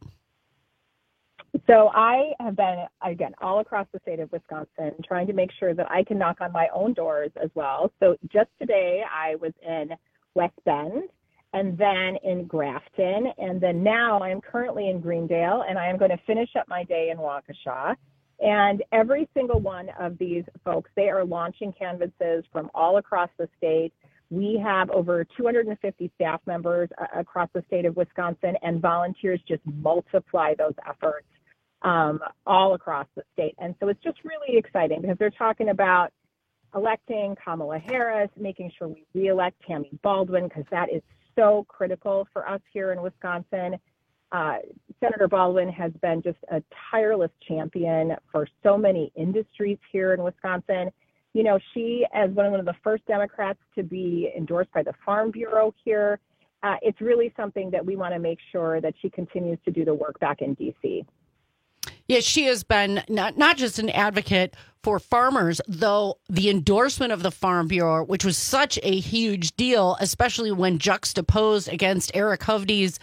S21: So I have been, again, all across the state of Wisconsin trying to make sure that I can knock on my own doors as well. So just today I was in West Bend and then in Grafton. And then now I am currently in Greendale, and I am going to finish up my day in Waukesha. And every single one of these folks, they are launching canvases from all across the state. We have over two hundred fifty staff members uh, across the state of Wisconsin, and volunteers just multiply those efforts um, all across the state. And so it's just really exciting because they're talking about electing Kamala Harris, making sure we reelect Tammy Baldwin, because that is so critical for us here in Wisconsin. Uh, Senator Baldwin has been just a tireless champion for so many industries here in Wisconsin. You know, she, as one of the first Democrats to be endorsed by the Farm Bureau here, uh, it's really something that we want to make sure that she continues to do the work back in D C.
S11: Yes, she has been not, not just an advocate for farmers, though the endorsement of the Farm Bureau, which was such a huge deal, especially when juxtaposed against Eric Hovde's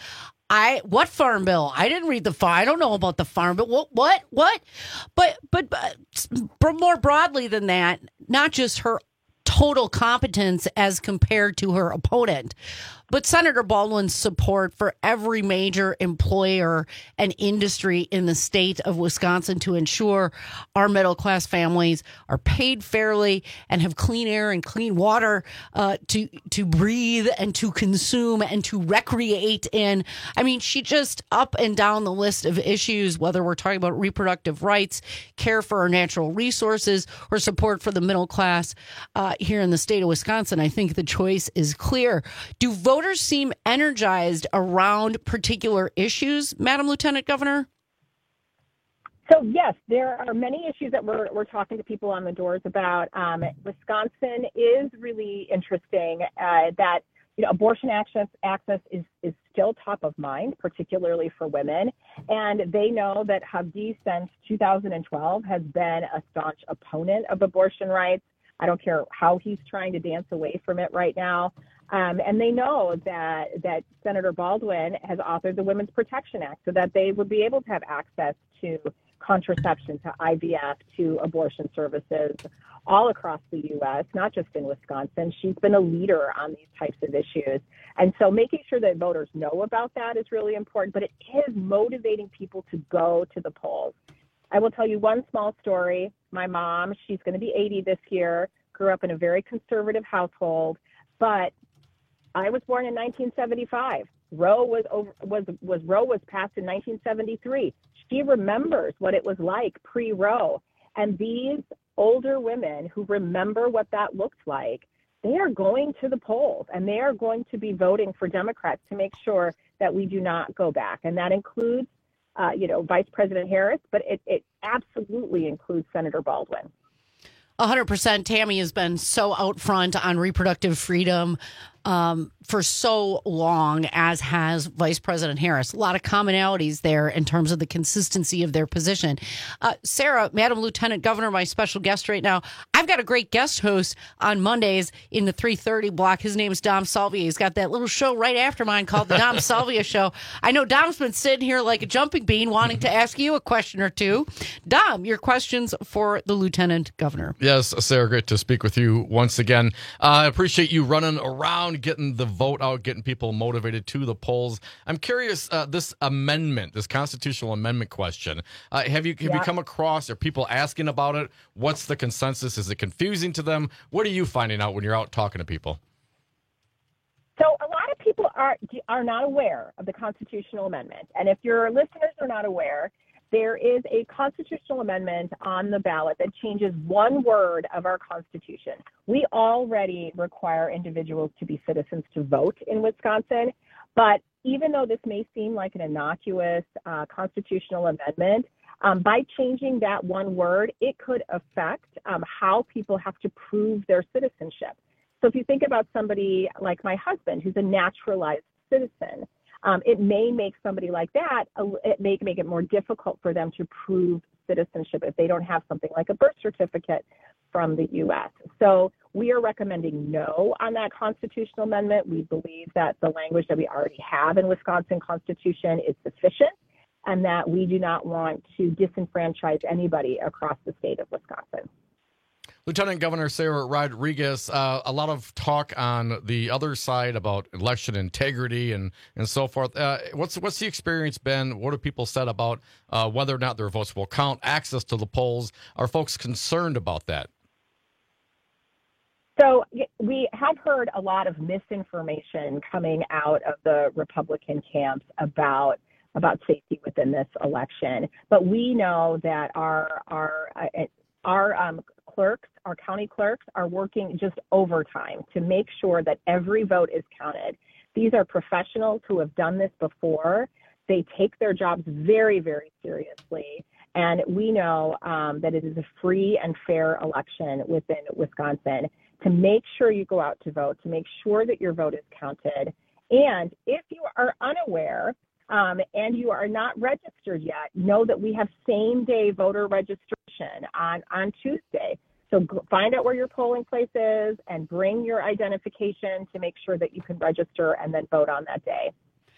S11: I what farm bill? I didn't read the farm. I don't know about the farm bill. What? What? What? But, but but more broadly than that, not just her total competence as compared to her opponent, but Senator Baldwin's support for every major employer and industry in the state of Wisconsin to ensure our middle class families are paid fairly and have clean air and clean water uh, to to breathe and to consume and to recreate in. I mean, she just up and down the list of issues, whether we're talking about reproductive rights, care for our natural resources, or support for the middle class uh, here in the state of Wisconsin. I think the choice is clear. Do voters Voters seem energized around particular issues, Madam Lieutenant Governor?
S21: So, yes, there are many issues that we're, we're talking to people on the doors about. Um, Wisconsin is really interesting uh, that, you know, abortion access, access is, is still top of mind, particularly for women. And they know that Habdi since two thousand twelve has been a staunch opponent of abortion rights. I don't care how he's trying to dance away from it right now. Um, and they know that that Senator Baldwin has authored the Women's Protection Act so that they would be able to have access to contraception, to I V F, to abortion services all across the U S, not just in Wisconsin. She's been a leader on these types of issues. And so making sure that voters know about that is really important, but it is motivating people to go to the polls. I will tell you one small story. My mom, she's going to be eighty this year, grew up in a very conservative household, but I was born in nineteen seventy-five. Roe was over, was was Roe was passed in nineteen seventy-three. She remembers what it was like pre-Roe, and these older women who remember what that looked like, they are going to the polls and they are going to be voting for Democrats to make sure that we do not go back, and that includes, uh, you know, Vice President Harris, but it, it absolutely includes Senator Baldwin.
S11: one hundred percent. Tammy has been so out front on reproductive freedom um, for so long, as has Vice President Harris. A lot of commonalities there in terms of the consistency of their position. Uh, Sarah, Madam Lieutenant Governor, my special guest right now. I've got a great guest host on Mondays in the three thirty block. His name is Dom Salvia. He's got that little show right after mine called the Dom Salvia Show. I know Dom's been sitting here like a jumping bean wanting to ask you a question or two. Dom, your questions for the Lieutenant Governor.
S4: Yes, Sarah, great to speak with you once again. I uh, appreciate you running around, getting the vote out, getting people motivated to the polls. I'm curious, uh, this amendment, this constitutional amendment question, uh, have you have
S21: Yeah.
S4: you come across, are people asking about it? What's the consensus? Is it confusing to them? What are you finding out when you're out talking to people?
S21: So a lot of people are are not aware of the constitutional amendment. And if your listeners are not aware, there is a constitutional amendment on the ballot that changes one word of our Constitution. We already require individuals to be citizens to vote in Wisconsin, but even though this may seem like an innocuous uh, constitutional amendment, um, by changing that one word, it could affect um, how people have to prove their citizenship. So if you think about somebody like my husband, who's a naturalized citizen, Um, it may make somebody like that, it may make it more difficult for them to prove citizenship if they don't have something like a birth certificate from the U S. So we are recommending no on that constitutional amendment. We believe that the language that we already have in Wisconsin Constitution is sufficient, and that we do not want to disenfranchise anybody across the state of Wisconsin.
S4: Lieutenant Governor Sarah Rodriguez, uh, a lot of talk on the other side about election integrity and, and so forth. Uh, what's what's the experience been? What have people said about uh, whether or not their votes will count, access to the polls? Are folks concerned about that?
S21: So we have heard a lot of misinformation coming out of the Republican camps about about safety within this election. But we know that our our uh, our um, clerks, our county clerks, are working just overtime to make sure that every vote is counted. These are professionals who have done this before. They take their jobs very, very seriously. And we know um, that it is a free and fair election within Wisconsin. To make sure you go out to vote, to make sure that your vote is counted. And if you are unaware um, and you are not registered yet, know that we have same-day voter registration on, on Tuesday. So go, find out where your polling place is and bring your identification to make sure that you can register and then vote on that day.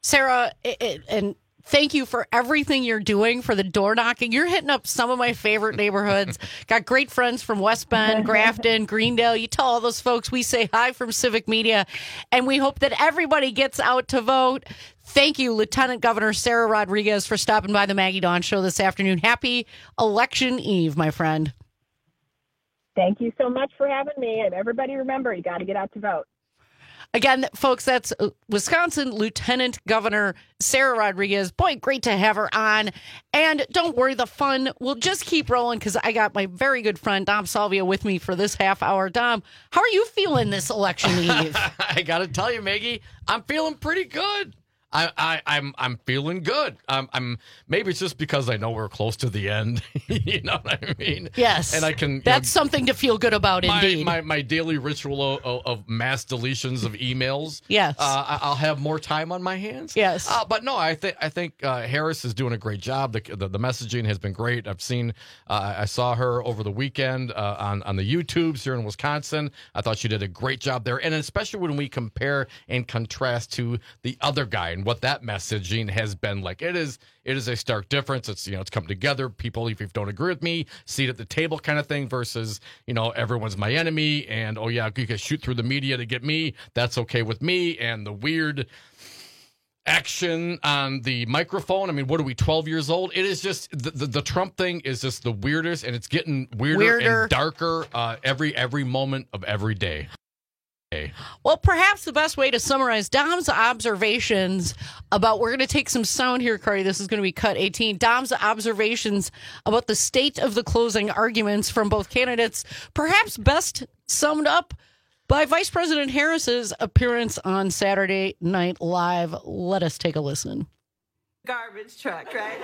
S11: Sarah, it, it, and thank you for everything you're doing for the door knocking. You're hitting up some of my favorite neighborhoods. Got great friends from West Bend, Grafton, Greendale. You tell all those folks we say hi from Civic Media, and we hope that everybody gets out to vote. Thank you, Lieutenant Governor Sarah Rodriguez, for stopping by the Maggie Dawn Show this afternoon. Happy Election Eve, my friend.
S21: Thank you so much for having me. And everybody remember, you got to get out to vote.
S11: Again, folks, that's Wisconsin Lieutenant Governor Sarah Rodriguez. Boy, great to have her on. And don't worry, the fun will just keep rolling because I got my very good friend Dom Salvia with me for this half hour. Dom, how are you feeling this election eve?
S4: I got to tell you, Maggie, I'm feeling pretty good. I, I, I'm I'm feeling good. I'm, I'm maybe it's just because I know we're close to the end. You know what I mean?
S11: Yes.
S4: And I can.
S11: That's
S4: know,
S11: something to feel good about,
S4: my,
S11: indeed.
S4: My my daily ritual of, of mass deletions of emails.
S11: Yes.
S4: Uh, I'll have more time on my hands.
S11: Yes.
S4: Uh, but no, I think I think uh, Harris is doing a great job. The, the the messaging has been great. I've seen. Uh, I saw her over the weekend uh, on on the YouTubes here in Wisconsin. I thought she did a great job there, and especially when we compare and contrast to the other guy and what that message has been like. It is it is a stark difference. It's, you know, it's come together. People, if you don't agree with me, seat at the table kind of thing versus, you know, everyone's my enemy and, oh yeah, you can shoot through the media to get me. That's okay with me. And the weird action on the microphone. I mean, what are we, twelve years old? It is just, the, the, the Trump thing is just the weirdest, and it's getting weirder,
S11: Weirder.
S4: and darker uh, every every moment of every day.
S11: Well, perhaps the best way to summarize Dom's observations about, we're going to take some sound here, Corey. This is going to be cut eighteen. Dom's observations about the state of the closing arguments from both candidates, perhaps best summed up by Vice President Harris's appearance on Saturday Night Live. Let us take a listen.
S6: Garbage truck, right?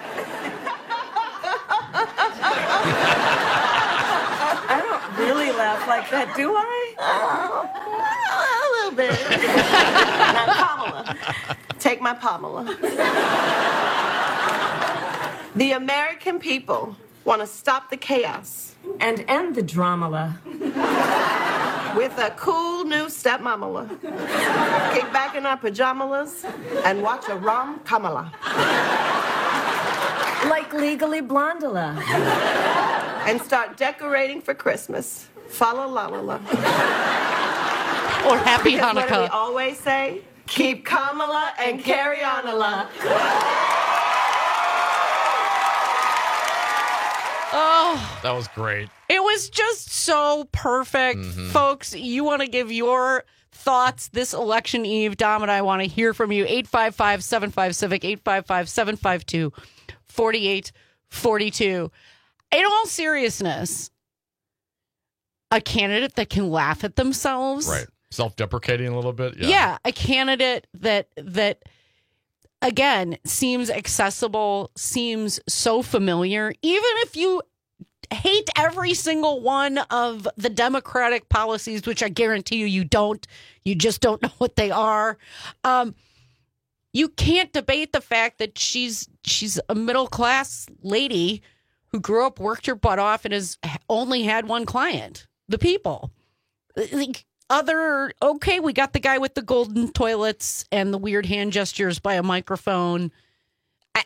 S6: I don't really laugh like that, do I? Uh, a little bit. Now, Pamela. Take my Pamela. The American people want to stop the chaos and end the drama with a cool new stepmamala. Kick back in our pajamas and watch a rom Kamala. Like Legally Blondula. And start decorating for Christmas. Fa la la la la.
S11: Or Happy
S6: Because
S11: Hanukkah.
S6: What do we always say? Keep Kamala and carry on a la.
S11: Oh,
S4: That was great.
S11: it was just so perfect.
S4: Mhm.
S11: Folks, you want to give your thoughts this election eve. Dom and I want to hear from you. eight five five, seven five, civic, eight five five, seven five two, four eight four two. In all seriousness, a candidate that can laugh at themselves.
S4: Right. Self-deprecating a little bit.
S11: Yeah.
S4: Yeah.
S11: a candidate that that again seems accessible, seems so familiar, even if you hate every single one of the Democratic policies, which I guarantee you you don't. You just don't know what they are. Um, you can't debate the fact that she's she's a middle-class lady who grew up, worked her butt off, and has only had one client, the people. Like, other, okay, we got the guy with the golden toilets and the weird hand gestures by a microphone. I,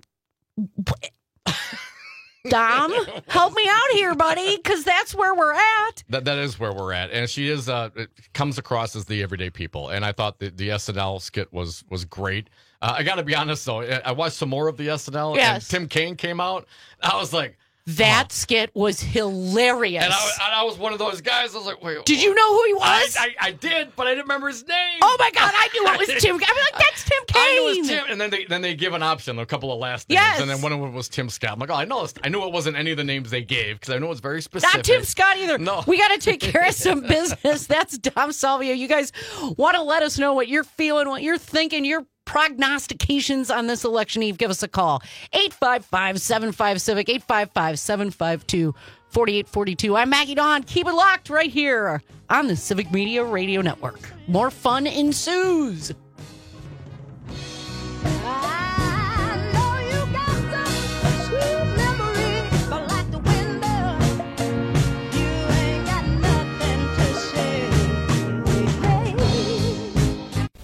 S11: Dom, help me out here, buddy, because that's where we're at.
S4: That that is where we're at, and she is. Uh, it comes across as the everyday people, and I thought the, the S N L skit was was great. Uh, I got to be honest though, I watched some more of the S N L,
S11: Yes.
S4: and Tim Kaine came out. I was like,
S11: that skit was hilarious.
S4: and I, and I was one of those guys. I was like, wait,
S11: Did you know who he was?
S4: I, I, I did, but I didn't remember his name.
S11: Oh my God, I knew it was Tim. I'm like, that's Tim Kaine.
S4: I knew it was Tim, and then they then they give an option, a couple of last names,
S11: Yes.
S4: and then one of them was Tim Scott. I'm like, oh, I know, this, I knew it wasn't any of the names they gave because I know it's very specific.
S11: Not Tim Scott either.
S4: No.
S11: We got to take care of some business. That's Dom Salvia. You guys want to let us know what you're feeling, what you're thinking, your prognostications on this election eve, give us a call. eight five five, seven five, civic, eight five five, seven five two, four eight four two. I'm Maggie Dawn. Keep it locked right here on the Civic Media Radio Network. More fun ensues.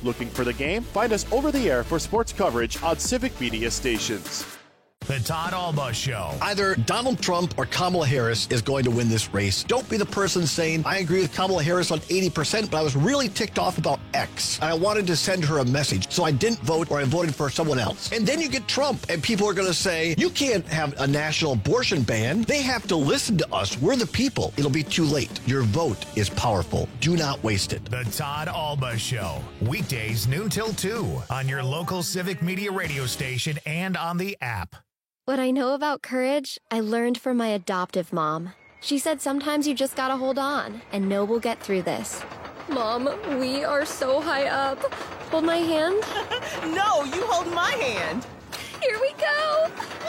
S1: Looking for the game? Find us over the air for sports coverage on Civic Media stations.
S2: The Todd Alba Show.
S5: Either Donald Trump or Kamala Harris is going to win this race. Don't be the person saying, I agree with Kamala Harris on eighty percent, but I was really ticked off about X. And I wanted to send her a message, so I didn't vote or I voted for someone else. And then you get Trump, and people are going to say, you can't have a national abortion ban. They have to listen to us. We're the people. It'll be too late. Your vote is powerful. Do not waste it.
S2: The Todd Alba Show. Weekdays noon till two on your local Civic Media radio station and on the app.
S22: What I know about courage, I learned from my adoptive mom. She said sometimes you just gotta hold on and know we'll get through this. Mom, we are so high up. Hold my hand.
S23: No, you hold my hand.
S22: Here we go.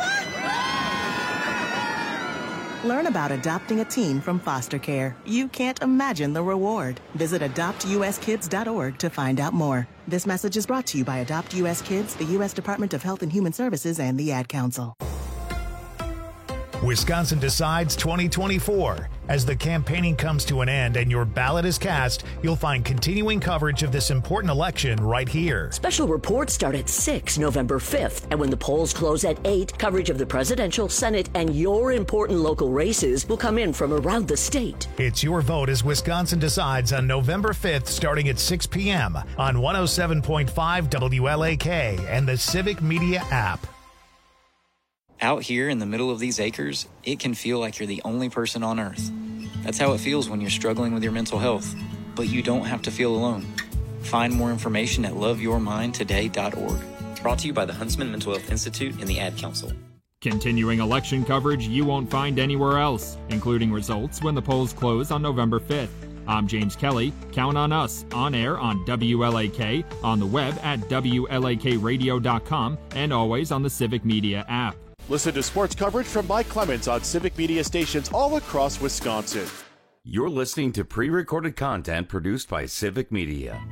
S23: Learn about adopting a teen from foster care. You can't imagine the reward. Visit adopt u s kids dot org to find out more. This message is brought to you by Adopt U S Kids, the U S Department of Health and Human Services, and the Ad Council.
S2: Wisconsin Decides twenty twenty-four. As the campaigning comes to an end and your ballot is cast, you'll find continuing coverage of this important election right here.
S16: Special reports start at six November fifth, and when the polls close at eight, coverage of the presidential, Senate, and your important local races will come in from around the state.
S2: It's your vote as Wisconsin Decides on November fifth, starting at six p.m. on one oh seven point five W L A K and the Civic Media app.
S24: Out here in the middle of these acres, it can feel like you're the only person on Earth. That's how it feels when you're struggling with your mental health. But you don't have to feel alone. Find more information at love your mind today dot org. Brought to you by the Huntsman Mental Health Institute and the Ad Council.
S18: Continuing election coverage you won't find anywhere else, including results when the polls close on November fifth. I'm James Kelly. Count on us on air on W L A K, on the web at W L A K radio dot com, and always on the Civic Media app.
S1: Listen to sports coverage from Mike Clemens on Civic Media stations all across Wisconsin.
S10: You're listening to pre-recorded content produced by Civic Media.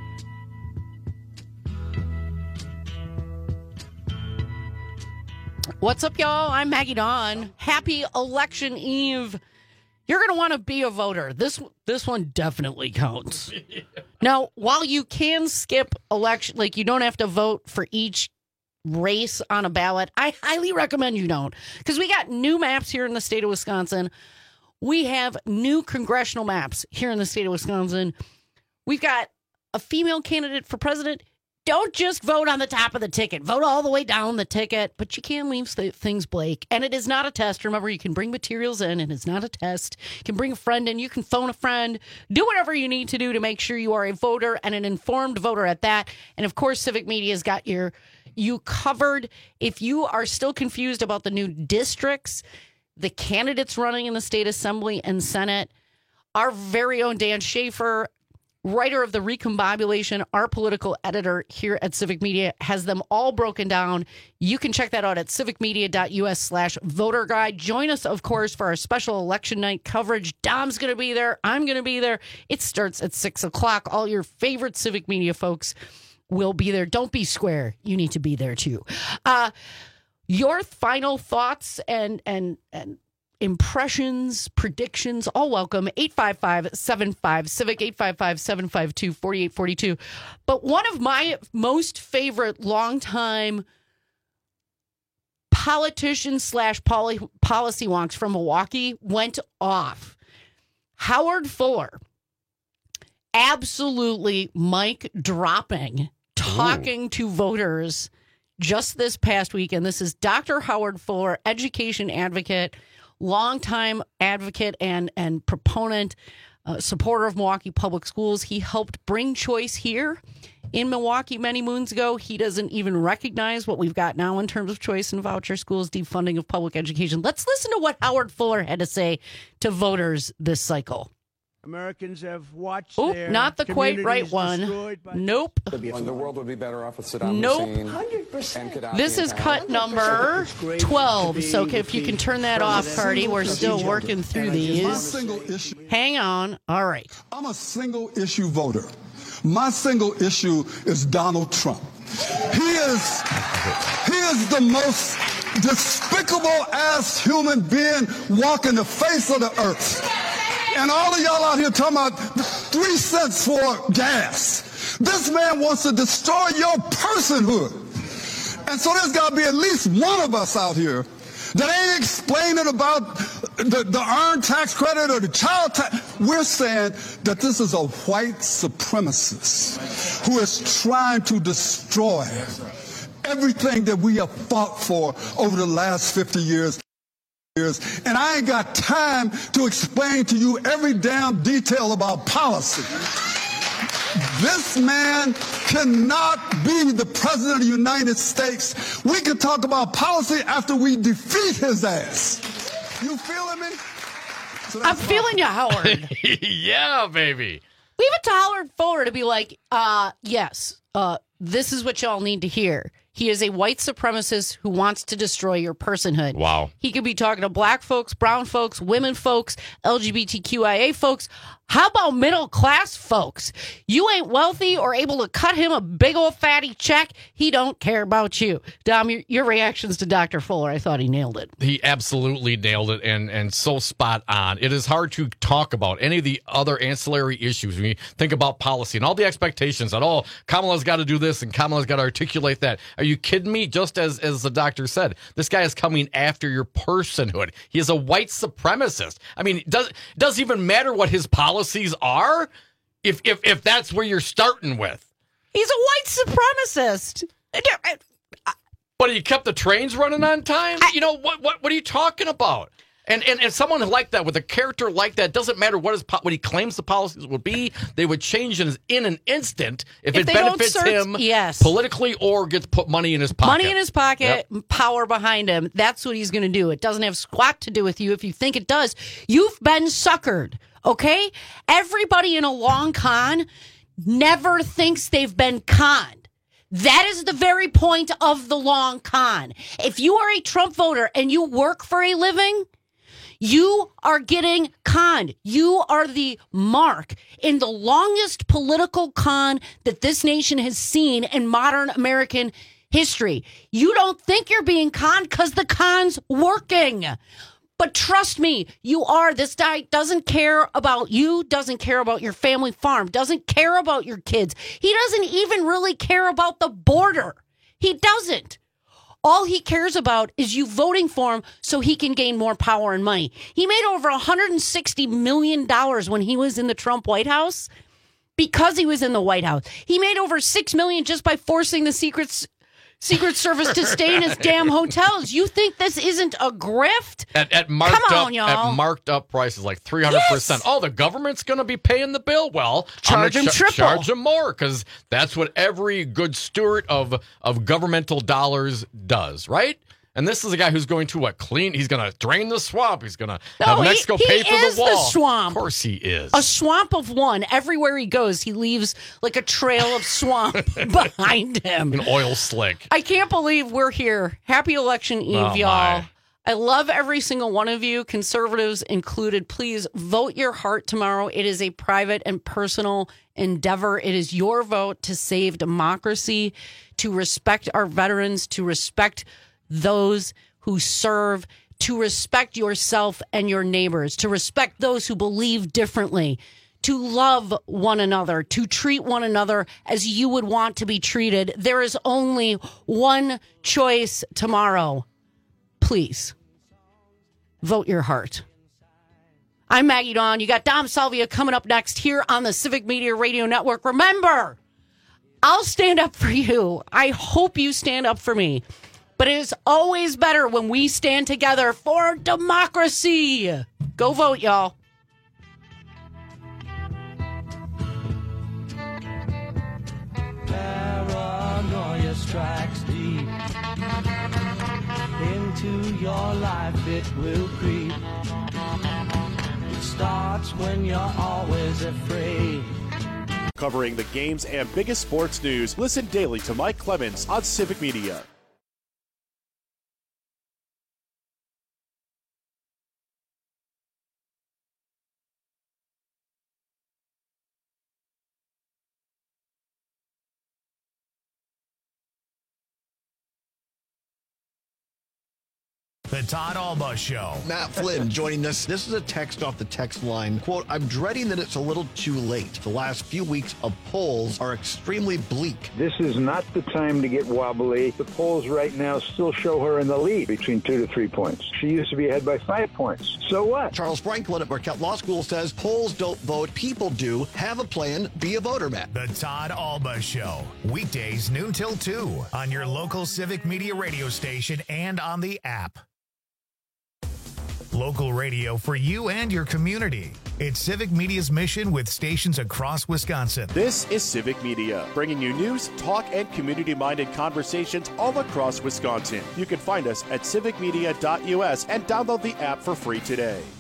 S11: What's up, y'all? I'm Maggie Dawn. Happy Election Eve. You're going to want to be a voter. This this one definitely counts. Now, while you can skip election, like you don't have to vote for each race on a ballot, I highly recommend you don't, because we got new maps here in the state of Wisconsin. We have new congressional maps here in the state of Wisconsin. We've got a female candidate for president. Don't just vote on the top of the ticket. Vote all the way down the ticket, but you can leave things blank. And it is not a test. Remember, you can bring materials in, and it's not a test. You can bring a friend in. You can phone a friend. Do whatever you need to do to make sure you are a voter, and an informed voter at that. And, of course, Civic Media's got your you covered. If you are still confused about the new districts, the candidates running in the state assembly and Senate, our very own Dan Schaefer, writer of the Recombobulation, our political editor here at Civic Media, has them all broken down. You can check that out at civic media dot u s slash voter guide. Join us, of course, for our special election night coverage. Dom's going to be there. I'm going to be there. It starts at six o'clock. All your favorite Civic Media folks will be there. Don't be square. You need to be there, too. Uh, your final thoughts and and and impressions, predictions, all welcome. eight five five, seven five, CIVIC, eight five five, seven five two, four eight four two. But one of my most favorite longtime politicians slash poly, policy wonks from Milwaukee went off. Howard Fuller, absolutely mic dropping, talking Ooh. to voters just this past week. And this is Doctor Howard Fuller, education advocate, longtime advocate and, and proponent, uh, supporter of Milwaukee Public Schools. He helped bring choice here in Milwaukee many moons ago. He doesn't even recognize what we've got now in terms of choice and voucher schools, defunding of public education. Let's listen to what Howard Fuller had to say to voters this cycle.
S25: Americans have watched
S11: Oop,
S25: their
S11: not the quite right one. Nope.
S26: The world would be better off with Saddam
S11: nope.
S26: Hussein. one hundred percent.
S11: This is cut number twelve. So if you can turn that off, Cardi, we're still working through these. Hang on. All right.
S27: I'm a single issue voter. My single issue is Donald Trump. He is, he is the most despicable ass human being walking the face of the earth. And all of y'all out here talking about three cents for gas. This man wants to destroy your personhood. And so there's got to be at least one of us out here that ain't explaining about the, the earned tax credit or the child tax. We're saying that this is a white supremacist who is trying to destroy everything that we have fought for over the last fifty years. And I ain't got time to explain to you every damn detail about policy. This man cannot be the president of the United States. We can talk about policy after we defeat his ass. You feeling me?
S11: So I'm feeling you, Howard.
S4: Yeah, baby.
S11: Leave it to Howard Fuller to be like, uh, yes, uh, this is what y'all need to hear. He is a white supremacist who wants to destroy your personhood.
S4: Wow.
S11: He could be talking to black folks, brown folks, women folks, L G B T Q I A folks. How about middle class folks? You ain't wealthy or able to cut him a big old fatty check. He don't care about you. Dom, your, your reactions to Doctor Fuller, I thought he nailed it.
S4: He absolutely nailed it, and and so spot on. It is hard to talk about any of the other ancillary issues when you think about policy and all the expectations that, oh, Kamala's got to do this and Kamala's got to articulate that. Are you kidding me? Just as, as the doctor said, this guy is coming after your personhood. He is a white supremacist. I mean, it does, it doesn't even matter what his policies are if, if, if that's where you're starting with.
S11: He's a white supremacist.
S4: But he kept the trains running on time? I, you know, what, what what are you talking about? And, and and someone like that, with a character like that, doesn't matter what his what he claims the policies would be, they would change in, in an instant if, if it benefits
S11: search,
S4: him
S11: yes.
S4: politically or gets put money in his pocket.
S11: Money in his pocket,
S4: yep.
S11: Power behind him. That's what he's going to do. It doesn't have squat to do with you. If you think it does, you've been suckered, okay? Everybody in a long con never thinks they've been conned. That is the very point of the long con. If you are a Trump voter and you work for a living, you are getting conned. You are the mark in the longest political con that this nation has seen in modern American history. You don't think you're being conned because the con's working. But trust me, you are. This guy doesn't care about you, doesn't care about your family farm, doesn't care about your kids. He doesn't even really care about the border. He doesn't. All he cares about is you voting for him so he can gain more power and money. He made over one hundred sixty million dollars when he was in the Trump White House because he was in the White House. He made over six million dollars just by forcing the Secret, Secret Service to stay in his damn hotels. You think this isn't a grift?
S4: At, at marked
S11: Come on,
S4: up,
S11: y'all.
S4: At marked up prices, like three hundred percent.
S11: Yes.
S4: Oh, the government's going to be paying the bill. Well,
S11: Charge
S4: I'm
S11: him
S4: gonna ch-
S11: triple.
S4: Charge him more, because that's what every good steward of, of governmental dollars does, right? And this is a guy who's going to what clean. He's going to drain the swamp. He's going to
S11: No,
S4: have
S11: he-
S4: Mexico
S11: he
S4: pay for
S11: is
S4: the
S11: the
S4: wall.
S11: swamp.
S4: Of course, he is.
S11: A swamp of one. Everywhere he goes, he leaves like a trail of swamp behind him.
S4: An oil slick.
S11: I can't believe we're here. Happy election eve,
S4: Oh,
S11: y'all.
S4: my.
S11: I love every single one of you, conservatives included. Please vote your heart tomorrow. It is a private and personal endeavor. It is your vote to save democracy, to respect our veterans, to respect those who serve, to respect yourself and your neighbors, to respect those who believe differently, to love one another, to treat one another as you would want to be treated. There is only one choice tomorrow. Please vote your heart. I'm Maggie Dawn. You got Dom Salvia coming up next here on the Civic Media Radio Network. Remember, I'll stand up for you. I hope you stand up for me. But it is always better when we stand together for democracy. Go vote, y'all.
S8: Paranoia strikes deep into your life, it will creep. It starts when you're always afraid.
S1: Covering the games and biggest sports news, listen daily to Mike Clemens on Civic Media.
S2: The Todd Alba Show.
S5: Matt Flynn joining us. This is a text off the text line. Quote, I'm dreading that it's a little too late. The last few weeks of polls are extremely bleak.
S7: This is not the time to get wobbly. The polls right now still show her in the lead between two to three points. She used to be ahead by five points. So what?
S5: Charles Franklin at Marquette Law School says polls don't vote, people do. Have a plan, be a voter, Matt.
S2: The Todd Alba Show. Weekdays noon till two on your local Civic Media radio station and on the app. Local radio for you and your community. It's Civic Media's mission with stations across Wisconsin.
S1: This is Civic Media, bringing you news, talk, and community-minded conversations all across Wisconsin. You can find us at civic media dot U S and download the app for free today.